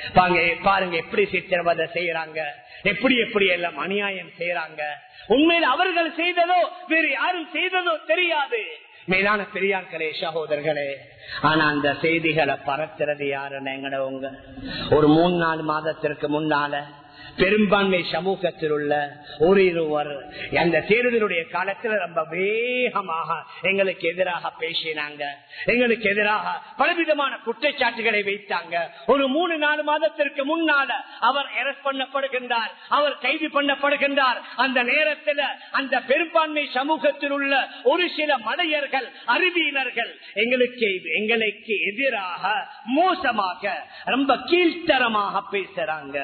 பாருங்க எப்படி சித்திரவதை செய்யறாங்க, எப்படி எப்படி எல்லாம் அநியாயம் செய்யறாங்க. உண்மையில் அவர்கள் செய்ததோ வேறு யாரும் செய்ததோ தெரியாது. மேலான பெரியார்களே, சகோதரர்களே, ஆனா அந்த செய்திகளை பரத்துறது யாருன்னு எங்கடவங்க ஒரு மூணு நாலு மாதத்திற்கு முன்னால பெரும்பான்மை சமூகத்தில் உள்ள ஒரு இருவர் அந்த தேர்தலுடைய காலத்தில் ரொம்ப வேகமாக எங்களுக்கு எதிராக பேசினாங்க, எங்களுக்கு எதிராக பலவிதமான குற்றச்சாட்டுகளை வைத்தாங்க. ஒரு மூணு நாலு மாதத்திற்கு முன்னால அவர் அரெஸ்ட் பண்ணப்படுகின்றார், அவர் கைது பண்ணப்படுகின்றார். அந்த நேரத்தில் அந்த பெரும்பான்மை சமூகத்தில் உள்ள ஒரு சில மடையர்கள், அறிவியினர்கள் எங்களுக்கு எங்களுக்கு எதிராக மோசமாக ரொம்ப கீழ்த்தரமாக பேசுறாங்க.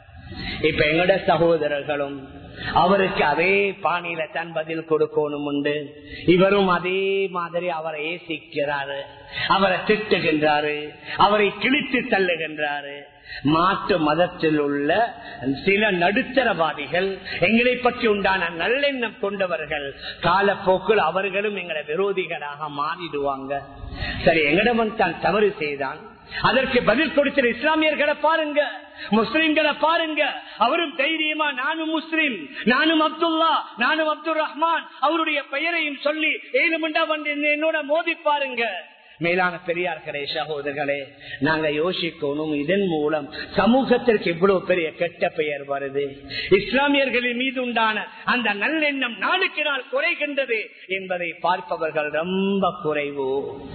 இப்ப எங்கட சகோதரர்களும் அவருக்கு அதே பாணியில தன் பதில் கொடுக்கணும் உண்டு. இவரும் அதே மாதிரி அவரை ஏசிக்கிறாரு, அவரை திட்டுகின்றாரு, அவரை கிழித்து தள்ளுகின்றாரு. மாற்று மதத்தில் உள்ள சில நடுத்தரவாதிகள், எங்களை பற்றி உண்டான நல்லெண்ணம் கொண்டவர்கள், காலப்போக்கில் அவர்களும் எங்களை விரோதிகளாக மாறிடுவாங்க. சரி, எங்களிடம் தான் தவறு செய்தான், அதற்கு பதில் கொடுத்த இஸ்லாமியர்களை பாருங்க, முஸ்லிம்களை பாருங்க. அவரும் தைரியமா நானும் முஸ்லிம், நானும் அப்துல்லா, நானும் அப்துல் ரஹ்மான் அவருடைய பெயரையும் சொல்லி ஏழுமண்டா வந்து என்னோட மோதி பாருங்க. மேலான பெரியார்களே, சகோதரர்களே, நாங்க யோசிக்கணும், இதன் மூலம் சமூகத்திற்கு இவ்வளவு பெரிய கெட்ட பெயர் வருது. இஸ்லாமியர்களின் மீது உண்டான அந்த நல்லெண்ணம் நாளுக்கு நாள் குறைகின்றது என்பதை பார்ப்பவர்கள் ரொம்ப குறைவு.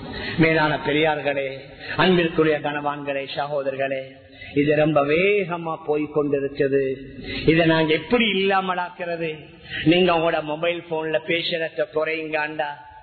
மேலான பெரியார்களே, அன்பிற்குரிய கணவான்களே, சகோதரர்களே, இது ரொம்ப வேகமா போய்கொண்டிருக்கிறது. இதை நாங்க எப்படி இல்லாமலாக்குறது? நீங்க உங்களோட மொபைல் போன்ல பேசுறத குறையுங்காண்டா,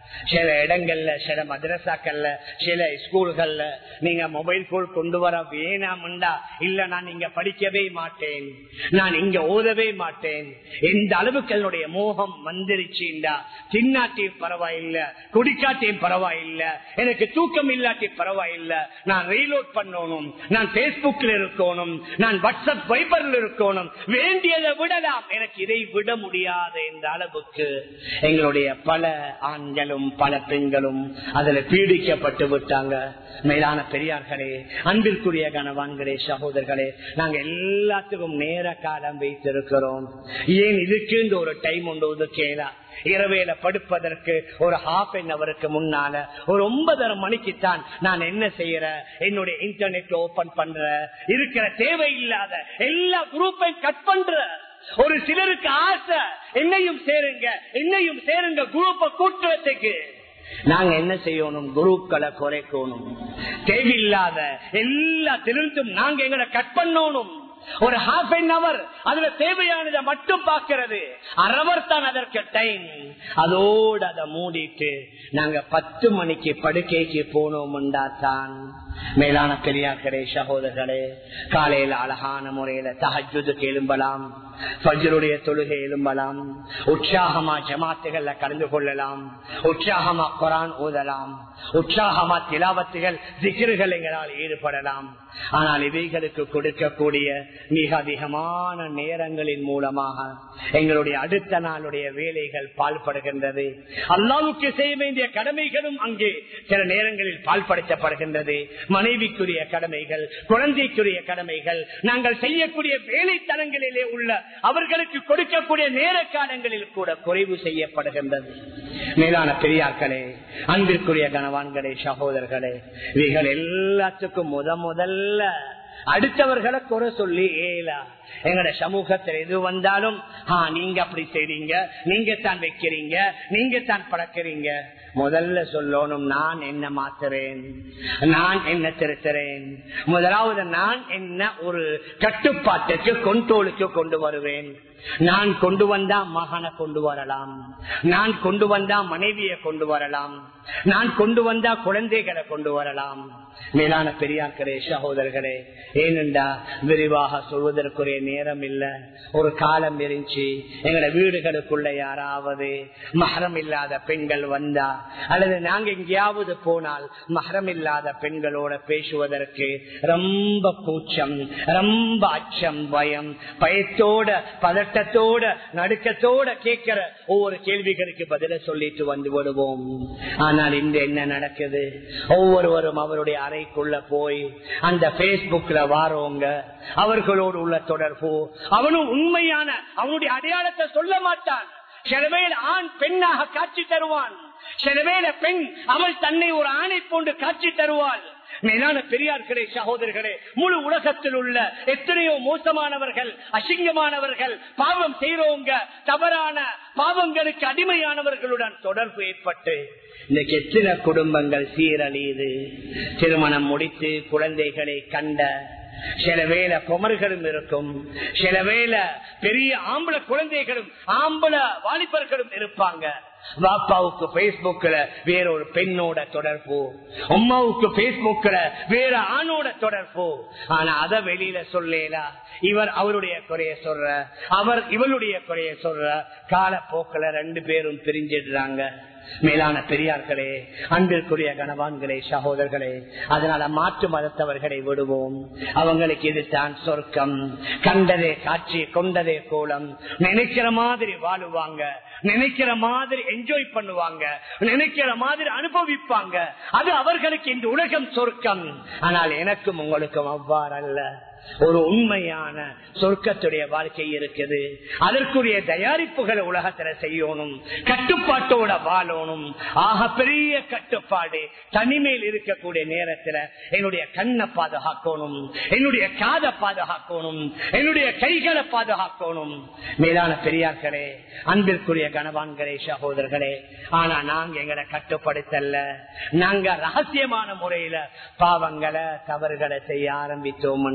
சில இடங்கள்ல சில மதரசாக்கள்ல சில ஸ்கூல்கள்ல நீங்க மொபைல் போன் கொண்டு வர வேணாம்டா, இல்ல நான் இங்க படிக்கவே மாட்டேன், நான் இங்க ஓதவே மாட்டேன். எந்த அளவுக்கு என்னுடைய மோகம் வந்துருச்சுண்டா, தின்னாட்டியும் பரவாயில்ல, குடிக்காட்டியும் பரவாயில்ல, எனக்கு தூக்கம் இல்லாட்டி பரவாயில்ல, நான் ரீலோட் பண்ணணும், நான் பேஸ்புக்ல இருக்கணும், நான் வாட்ஸ்அப் வைபர்ல இருக்கணும், வேண்டியதை விடலாம், எனக்கு இதை விட முடியாத இந்த அளவுக்கு எங்களுடைய பல ஆண்களும் பல பெண்களும் அதுல பீடிக்கப்பட்டு விட்டாங்க. மேலான பெரியார்களே, அன்பிற்குரிய கணவான்களே, சகோதரர்களே, நாங்க எல்லாத்துக்கும் நேர காலம் வைத்திருக்கிறோம். ஏன் இதுக்கு ஒரு டைம் உண்டு ஒதுக்கேலா? இரவேல படுப்பதற்கு ஒரு ஹாஃப் அன் அவருக்கு முன்னால ஒரு ஒன்பதரை மணிக்குத்தான் நான் என்ன செய்யறேன், என்னுடைய இன்டர்நெட் ஓபன் பண்ற, இருக்கிற தேவையில்லாத எல்லா குரூப்பையும் கட் பண்ற. ஒரு சிலருக்கு ஆசை என்னையும் சேருங்க என்னையும் சேருங்க குரூப்பை கூட்டுறதுக்கு. நாங்க என்ன செய்யணும், குரூப்களை குறைக்கணும். தேவையில்லாத எல்லாத்திலிருந்தும் நாங்க எங்களை கட் பண்ணணும். ஒரு ஹாஃப் அன் அவர் அதுல தேவையானதை மட்டும் பார்க்கிறது, அரவர் தான் அதற்கு டைம். அதோடு அதை மூடிட்டு நாங்க பத்து மணிக்கு படுக்கைக்கு போனோம்டா தான். மேலான பெரியார்களே, சகோதரர்களே, காலையில அழகான முறையில தஹஜ்ஜுதுக்கு எழும்பலாம், ஃபஜ்ருடைய தொழுகை எழும்பலாம், உற்சாகமா ஜமாத்துகள்ல கலந்து கொள்ளலாம், உற்சாகமா குர்ஆன் ஓதலாம், உற்சாகமா திலாவத்துகள் திக்ருகள் எங்களால் ஈடுபடலாம். ஆனால் இவைகளுக்கு கொடுக்கக்கூடிய மிக அதிகமான நேரங்களின் மூலமாக எங்களுடைய அடுத்த நாளுடைய வேலைகள் பால்படுகின்றது. அல்லாஹ்வுக்கு செய்ய வேண்டிய கடமைகளும் அங்கே சில நேரங்களில் பால்படுத்தப்படுகின்றது. மனைவிக்குரிய கடமைகள், குழந்தைக்குரிய கடமைகள், நாங்கள் செய்யக்கூடிய வேலைத்தலங்களிலே உள்ள அவர்களுக்கு கொடுக்கக்கூடிய நேர காலங்களில் கூட குறைவு செய்யப்படுகின்றது. மேலான பெரியார்களே, அன்பிற்குரிய கணவான்களே, சகோதரர்களே, இவைகள் எல்லாத்துக்கும் முத முதல்ல அடுத்தவர்களை குறை சொல்லி ஏலா. எங்கட சமூகத்தில் எது வந்தாலும் நீங்க அப்படி செய்றீங்க, நீங்க தான் வைக்கிறீங்க, நீங்க தான் பழக்கிறீங்க. முதல்ல சொல்லணும், நான் என்ன மாத்துறேன், நான் என்ன திருத்துறேன். முதலாவது நான் என்ன ஒரு கட்டுப்பாட்டுக்கு கொண்டோலுக்கு கொண்டு வருவேன். நான் கொண்டு வந்தா மகனை கொண்டு வரலாம், நான் கொண்டு வந்தா மனைவியை கொண்டு வரலாம், நான் கொண்டு வந்தா குழந்தைகளை கொண்டு வரலாம். மேலான பெரியார்களே, சகோதரர்களே, ஏனென்றா விரிவாக சொல்வதற்குரிய நேரம் இல்ல. ஒரு காலம் இருந்துச்சு, எங்களோட வீடுகளுக்குள்ள யாராவது மஹரம் இல்லாத பெண்கள் வந்தா, அல்லது நாங்க எங்கேயாவது போனால் மஹரம் இல்லாத பெண்களோட பேசுவதற்கு ரொம்ப கூச்சம், ரொம்ப அச்சம், பயம், பயத்தோட பதட்டத்தோட நடுக்கத்தோட கேட்கிற ஒவ்வொரு கேள்விகளுக்கு பதில சொல்லிட்டு வந்து விடுவோம். ஆனால் இந்த என்ன நடக்குது, ஒவ்வொருவரும் அவருடைய அறைக்குள்ள போய் அந்த பேஸ்புக்ல வாரவங்க அவர்களோடு உள்ள தொடர்பு, அவனும் உண்மையான அவனுடைய அடையாளத்தை சொல்ல மாட்டான். சிலவேளை ஆண் பெண்ணாக காட்சி தருவான், சிலவேளை பெண் அவள் தன்னை ஒரு ஆணை போன்று காட்சி தருவாள். மேலான பெரியார்களே, சகோதரர்களே, முழு உலகத்தில் உள்ள எத்தனையோ மோசமானவர்கள், அசிங்கமானவர்கள், பாவம் செய்றவங்க, தவறான பாவங்களுக்கு அடிமையானவர்களுடன் தொடர்பு ஏற்பட்டு இன்னைக்கு எத்தனை குடும்பங்கள் சீரழியுது. திருமணம் முடித்து குழந்தைகளை கண்ட சில வேளை குமர்களும் இருக்கும், சில வேளை பெரிய ஆம்பள குழந்தைகளும் ஆம்பள வாலிபர்களும் இருப்பாங்க. பாப்பாவுக்கு பேஸ்புக்ல வேற ஒரு பெண்ணோட தொடர்பு, அம்மாவுக்கு பேஸ்புக்ல வேற ஆணோட தொடர்பு. ஆனா அத வெளியில சொல்லல, இவர் அவருடைய குறைய சொல்ற, அவர் இவளுடைய குறைய சொல்ற. காலப்போக்கில் ரெண்டு பேரும் பிரிஞ்சிடுறாங்க. மேலான பெரியார்களே, அன்பிற்குரிய கணவான்களே, சகோதரர்களே, அதனால மாற்று மதத்தவர்களை விடுவோம். அவங்களுக்கு இதுதான் சொர்க்கம். கண்டதே காட்சி, கொண்டதே கோலம். நினைக்கிற மாதிரி வாழுவாங்க, நினைக்கிற மாதிரி என்ஜாய் பண்ணுவாங்க, நினைக்கிற மாதிரி அனுபவிப்பாங்க. அது அவர்களுக்கு இந்த உலகம் சொர்க்கம். ஆனால் எனக்கும் உங்களுக்கும் அவ்வாறல்ல. ஒரு உண்மையான சொர்க்கத்துடைய வாழ்க்கை இருக்குது. அதற்குரிய தயாரிப்புகளை உலகத்துல செய்யணும், கட்டுப்பாட்டோட வாழணும். ஆக பெரிய கட்டுப்பாடு தனிமையில் இருக்கக்கூடிய நேரத்துல என்னுடைய கண்ணை பாதுகாக்கணும், என்னுடைய காதை பாதுகாக்கணும், என்னுடைய கைகளை பாதுகாக்கணும். மேலான பெரியார்களே, அன்பிற்குரிய கணவான்களே, சகோதரர்களே, ஆனா நாங்க எங்களை கட்டுப்படுத்தல. நாங்க ரகசியமான முறையில பாவங்களை தவறுகளை செய்ய ஆரம்பித்தோம்டா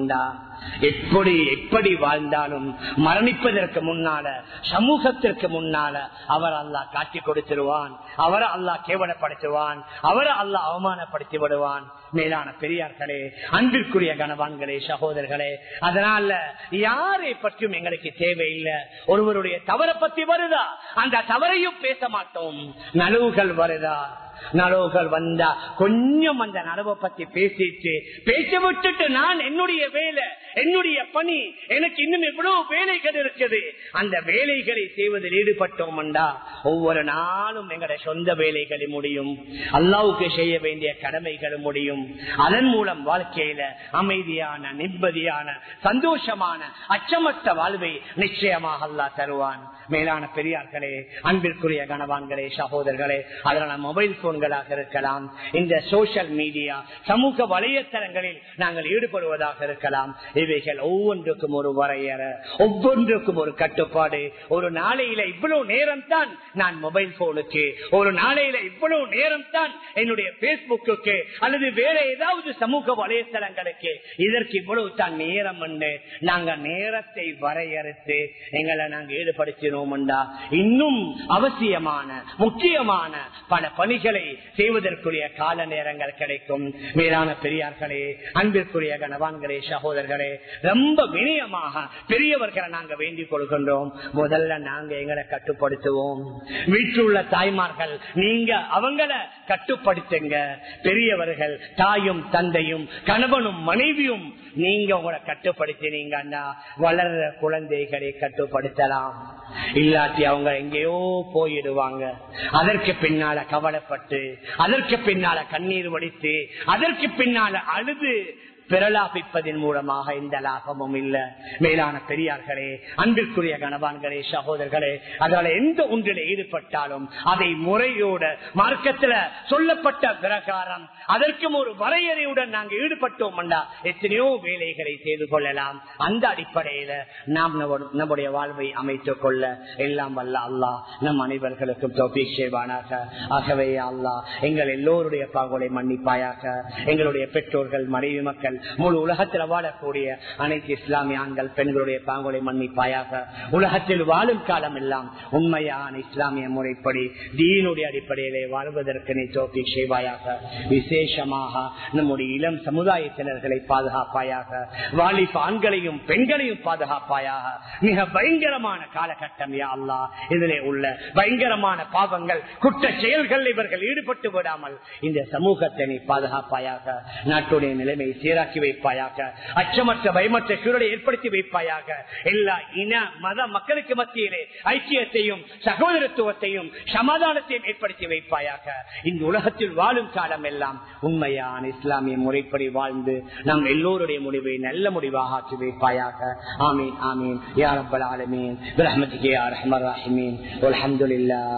எப்படி எப்படி வாழ்ந்தாலும் மரணிப்பதற்கு முன்னால சமூகத்திற்கு முன்னால அவர் அல்லாஹ் காட்டி கொடுத்துருவான், அவரை அல்லாஹ் கேவலப்படுத்துவான், அவரை அல்லாஹ் அவமானப்படுத்தி விடுவான். மேலான பெரியார்களே, அன்பிற்குரிய கணவான்களே, சகோதரர்களே, அதனால யாரை பற்றியும் எங்களுக்கு தேவையில்லை. ஒருவருடைய தவறை பத்தி வருதா, அந்த தவறையும் பேச மாட்டோம். நலவுகள் வருதா, நலவுகள் வந்தா கொஞ்சம் அந்த நலவை பத்தி பேசிட்டு பேச விட்டுட்டு நான் என்னுடைய வேலை, என்னுடைய பணி, எனக்கு இன்னும் எவ்வளவு வேலைகள் இருக்குது, அந்த வேலைகளை செய்வதில் ஈடுபட்டோம் என்றா ஒவ்வொரு நாளும் எங்களுடைய சொந்த வேலைகளை முடியும், அல்லாஹ்வுக்கு செய்ய வேண்டிய கடமைகள் முடியும். அதன் மூலம் வாழ்க்கையில அமைதியான, நிம்மதியான, சந்தோஷமான, அச்சமற்ற வாழ்வை நிச்சயமாக அல்லாஹ் தருவான். மேலான பெரியார்களே, அன்பிற்குரிய கணவான்களே, சகோதரர்களே, அதனால மொபைல் போன்களாக இருக்கலாம், இந்த சோசியல் மீடியா சமூக வலைத்தளங்களில் நாங்கள் ஈடுபடுவதாக இருக்கலாம், இவைகள் ஒவ்வொன்றுக்கும் ஒரு வரையறை, ஒவ்வொன்றுக்கும் ஒரு கட்டுப்பாடு. ஒரு நாளையில இவ்வளவு நேரம் தான் நான் மொபைல் போனுக்கு, ஒரு நாளையில இவ்வளவு நேரம் தான் என்னுடைய பேஸ்புக்கு அல்லது வேற ஏதாவது சமூக வலைத்தளங்களுக்கு, இதற்கு இவ்வளவு தான் நேரம் என்று நாங்க நேரத்தை வரையறுத்து எங்களை நாங்கள் ஈடுபடுத்தினோம். இன்னும் அவசியமான முக்கியமான பல பணிகளை செய்வதற்குரிய கால நேரங்கள் கிடைக்கும். மேலான பெரியார்களே, அன்பிற்குரிய கணவான்களே, சகோதரர்களே, ரொம்ப வினயமாக பெரியவர்களை நாங்க வேண்டிக் கொள்கின்றோம். முதல்ல நாங்க எங்களை கட்டுப்படுத்துவோம். வீட்டில் உள்ள தாய்மார்கள் நீங்க அவங்கள கட்டுப்படுத்துங்க. பெரியவர்கள் தாயும் தந்தையும் கணவனும் மனைவியும் நீங்க உங்களை கட்டுப்படுத்தினீங்கன்னா வளர்ற குழந்தைகளை கட்டுப்படுத்தலாம். இல்லாட்டி அவங்க எங்கேயோ போயிடுவாங்க. அதற்கு பின்னால கவலைப்பட்டு, அதற்கு பின்னால கண்ணீர் வடித்து, அதற்கு பின்னால அழுது பிரலாபிப்பதன் மூலமாக இந்த லாபமும் இல்ல. மேலான பெரியார்களே, அன்பிற்குரிய கணவான்களே, சகோதரர்களே, அதனால எந்த ஒன்றில் ஈடுபட்டாலும் அதை முறையோட மார்க்கத்தில் சொல்லப்பட்ட பிரகாரம் அதற்கும் ஒரு வரையறையுடன் நாங்கள் ஈடுபட்டோம் என்றா எத்தனையோ வேலைகளை செய்து கொள்ளலாம். அந்த அடிப்படையில நாம் நம்முடைய வாழ்வை அமைத்துக் கொள்ள எல்லாம் வல்ல அல்லாஹ் நம் அனைவர்களுக்கும் தௌஃபீக் செய்வானாக. ஆகவே அல்லாஹ் எங்கள் எல்லோருடைய பாவங்களை மன்னிப்பாயாக. எங்களுடைய பெற்றோர்கள், மனைவி மக்கள், முழு உலகத்தில் வாழக்கூடிய அனைத்து இஸ்லாமிய ஆண்கள் பெண்களுடைய பாவங்களை மன்னிப்பாயாக. உலகத்தில் வாழும் காலம் எல்லாம் உண்மையான இஸ்லாமிய முறைப்படி தீனுடைய அடிப்படையிலே வாழ்வதற்கு நீ தௌஃபீக் செய்வாயாக. விசேஷமாக நம்முடைய இளம் சமுதாயத்தினர்களை பாதுகாப்பாயாக. வாலிப ஆண்களையும் பெண்களையும் பாதுகாப்பாயாக. மிக பயங்கரமான காலகட்டம் யா அல்லாஹ். இதிலே உள்ள பயங்கரமான பாவங்கள், குற்ற செயல்கள் இவர்கள் ஈடுபட்டு விடாமல் இந்த சமூகத்தை நீ பாதுகாப்பாயாக. நாட்டுடைய நிலைமை சீராக்கி வைப்பாயாக. அச்சமற்ற பயமற்ற சூழலை ஏற்படுத்தி வைப்பாயாக. எல்லா இன மத மக்களுக்கு மத்தியிலே ஐக்கியத்தையும் சகோதரத்துவத்தையும் சமாதானத்தையும் ஏற்படுத்தி வைப்பாயாக. இந்த உலகத்தில் வாழும் காலம் எல்லாம் உண்மையான இஸ்லாமிய முறைப்படி வாழ்ந்து நம் எல்லோருடைய முடிவை நல்ல முடிவாக ஆக்கி வைப்பாயாக. ஆமீன் ஆமீன் யா ரப்பல் ஆலமீன். பிரஹ்மதிக யா அர்ஹமர் ராஹிமீன். வல்ஹம்துலில்லாஹ்.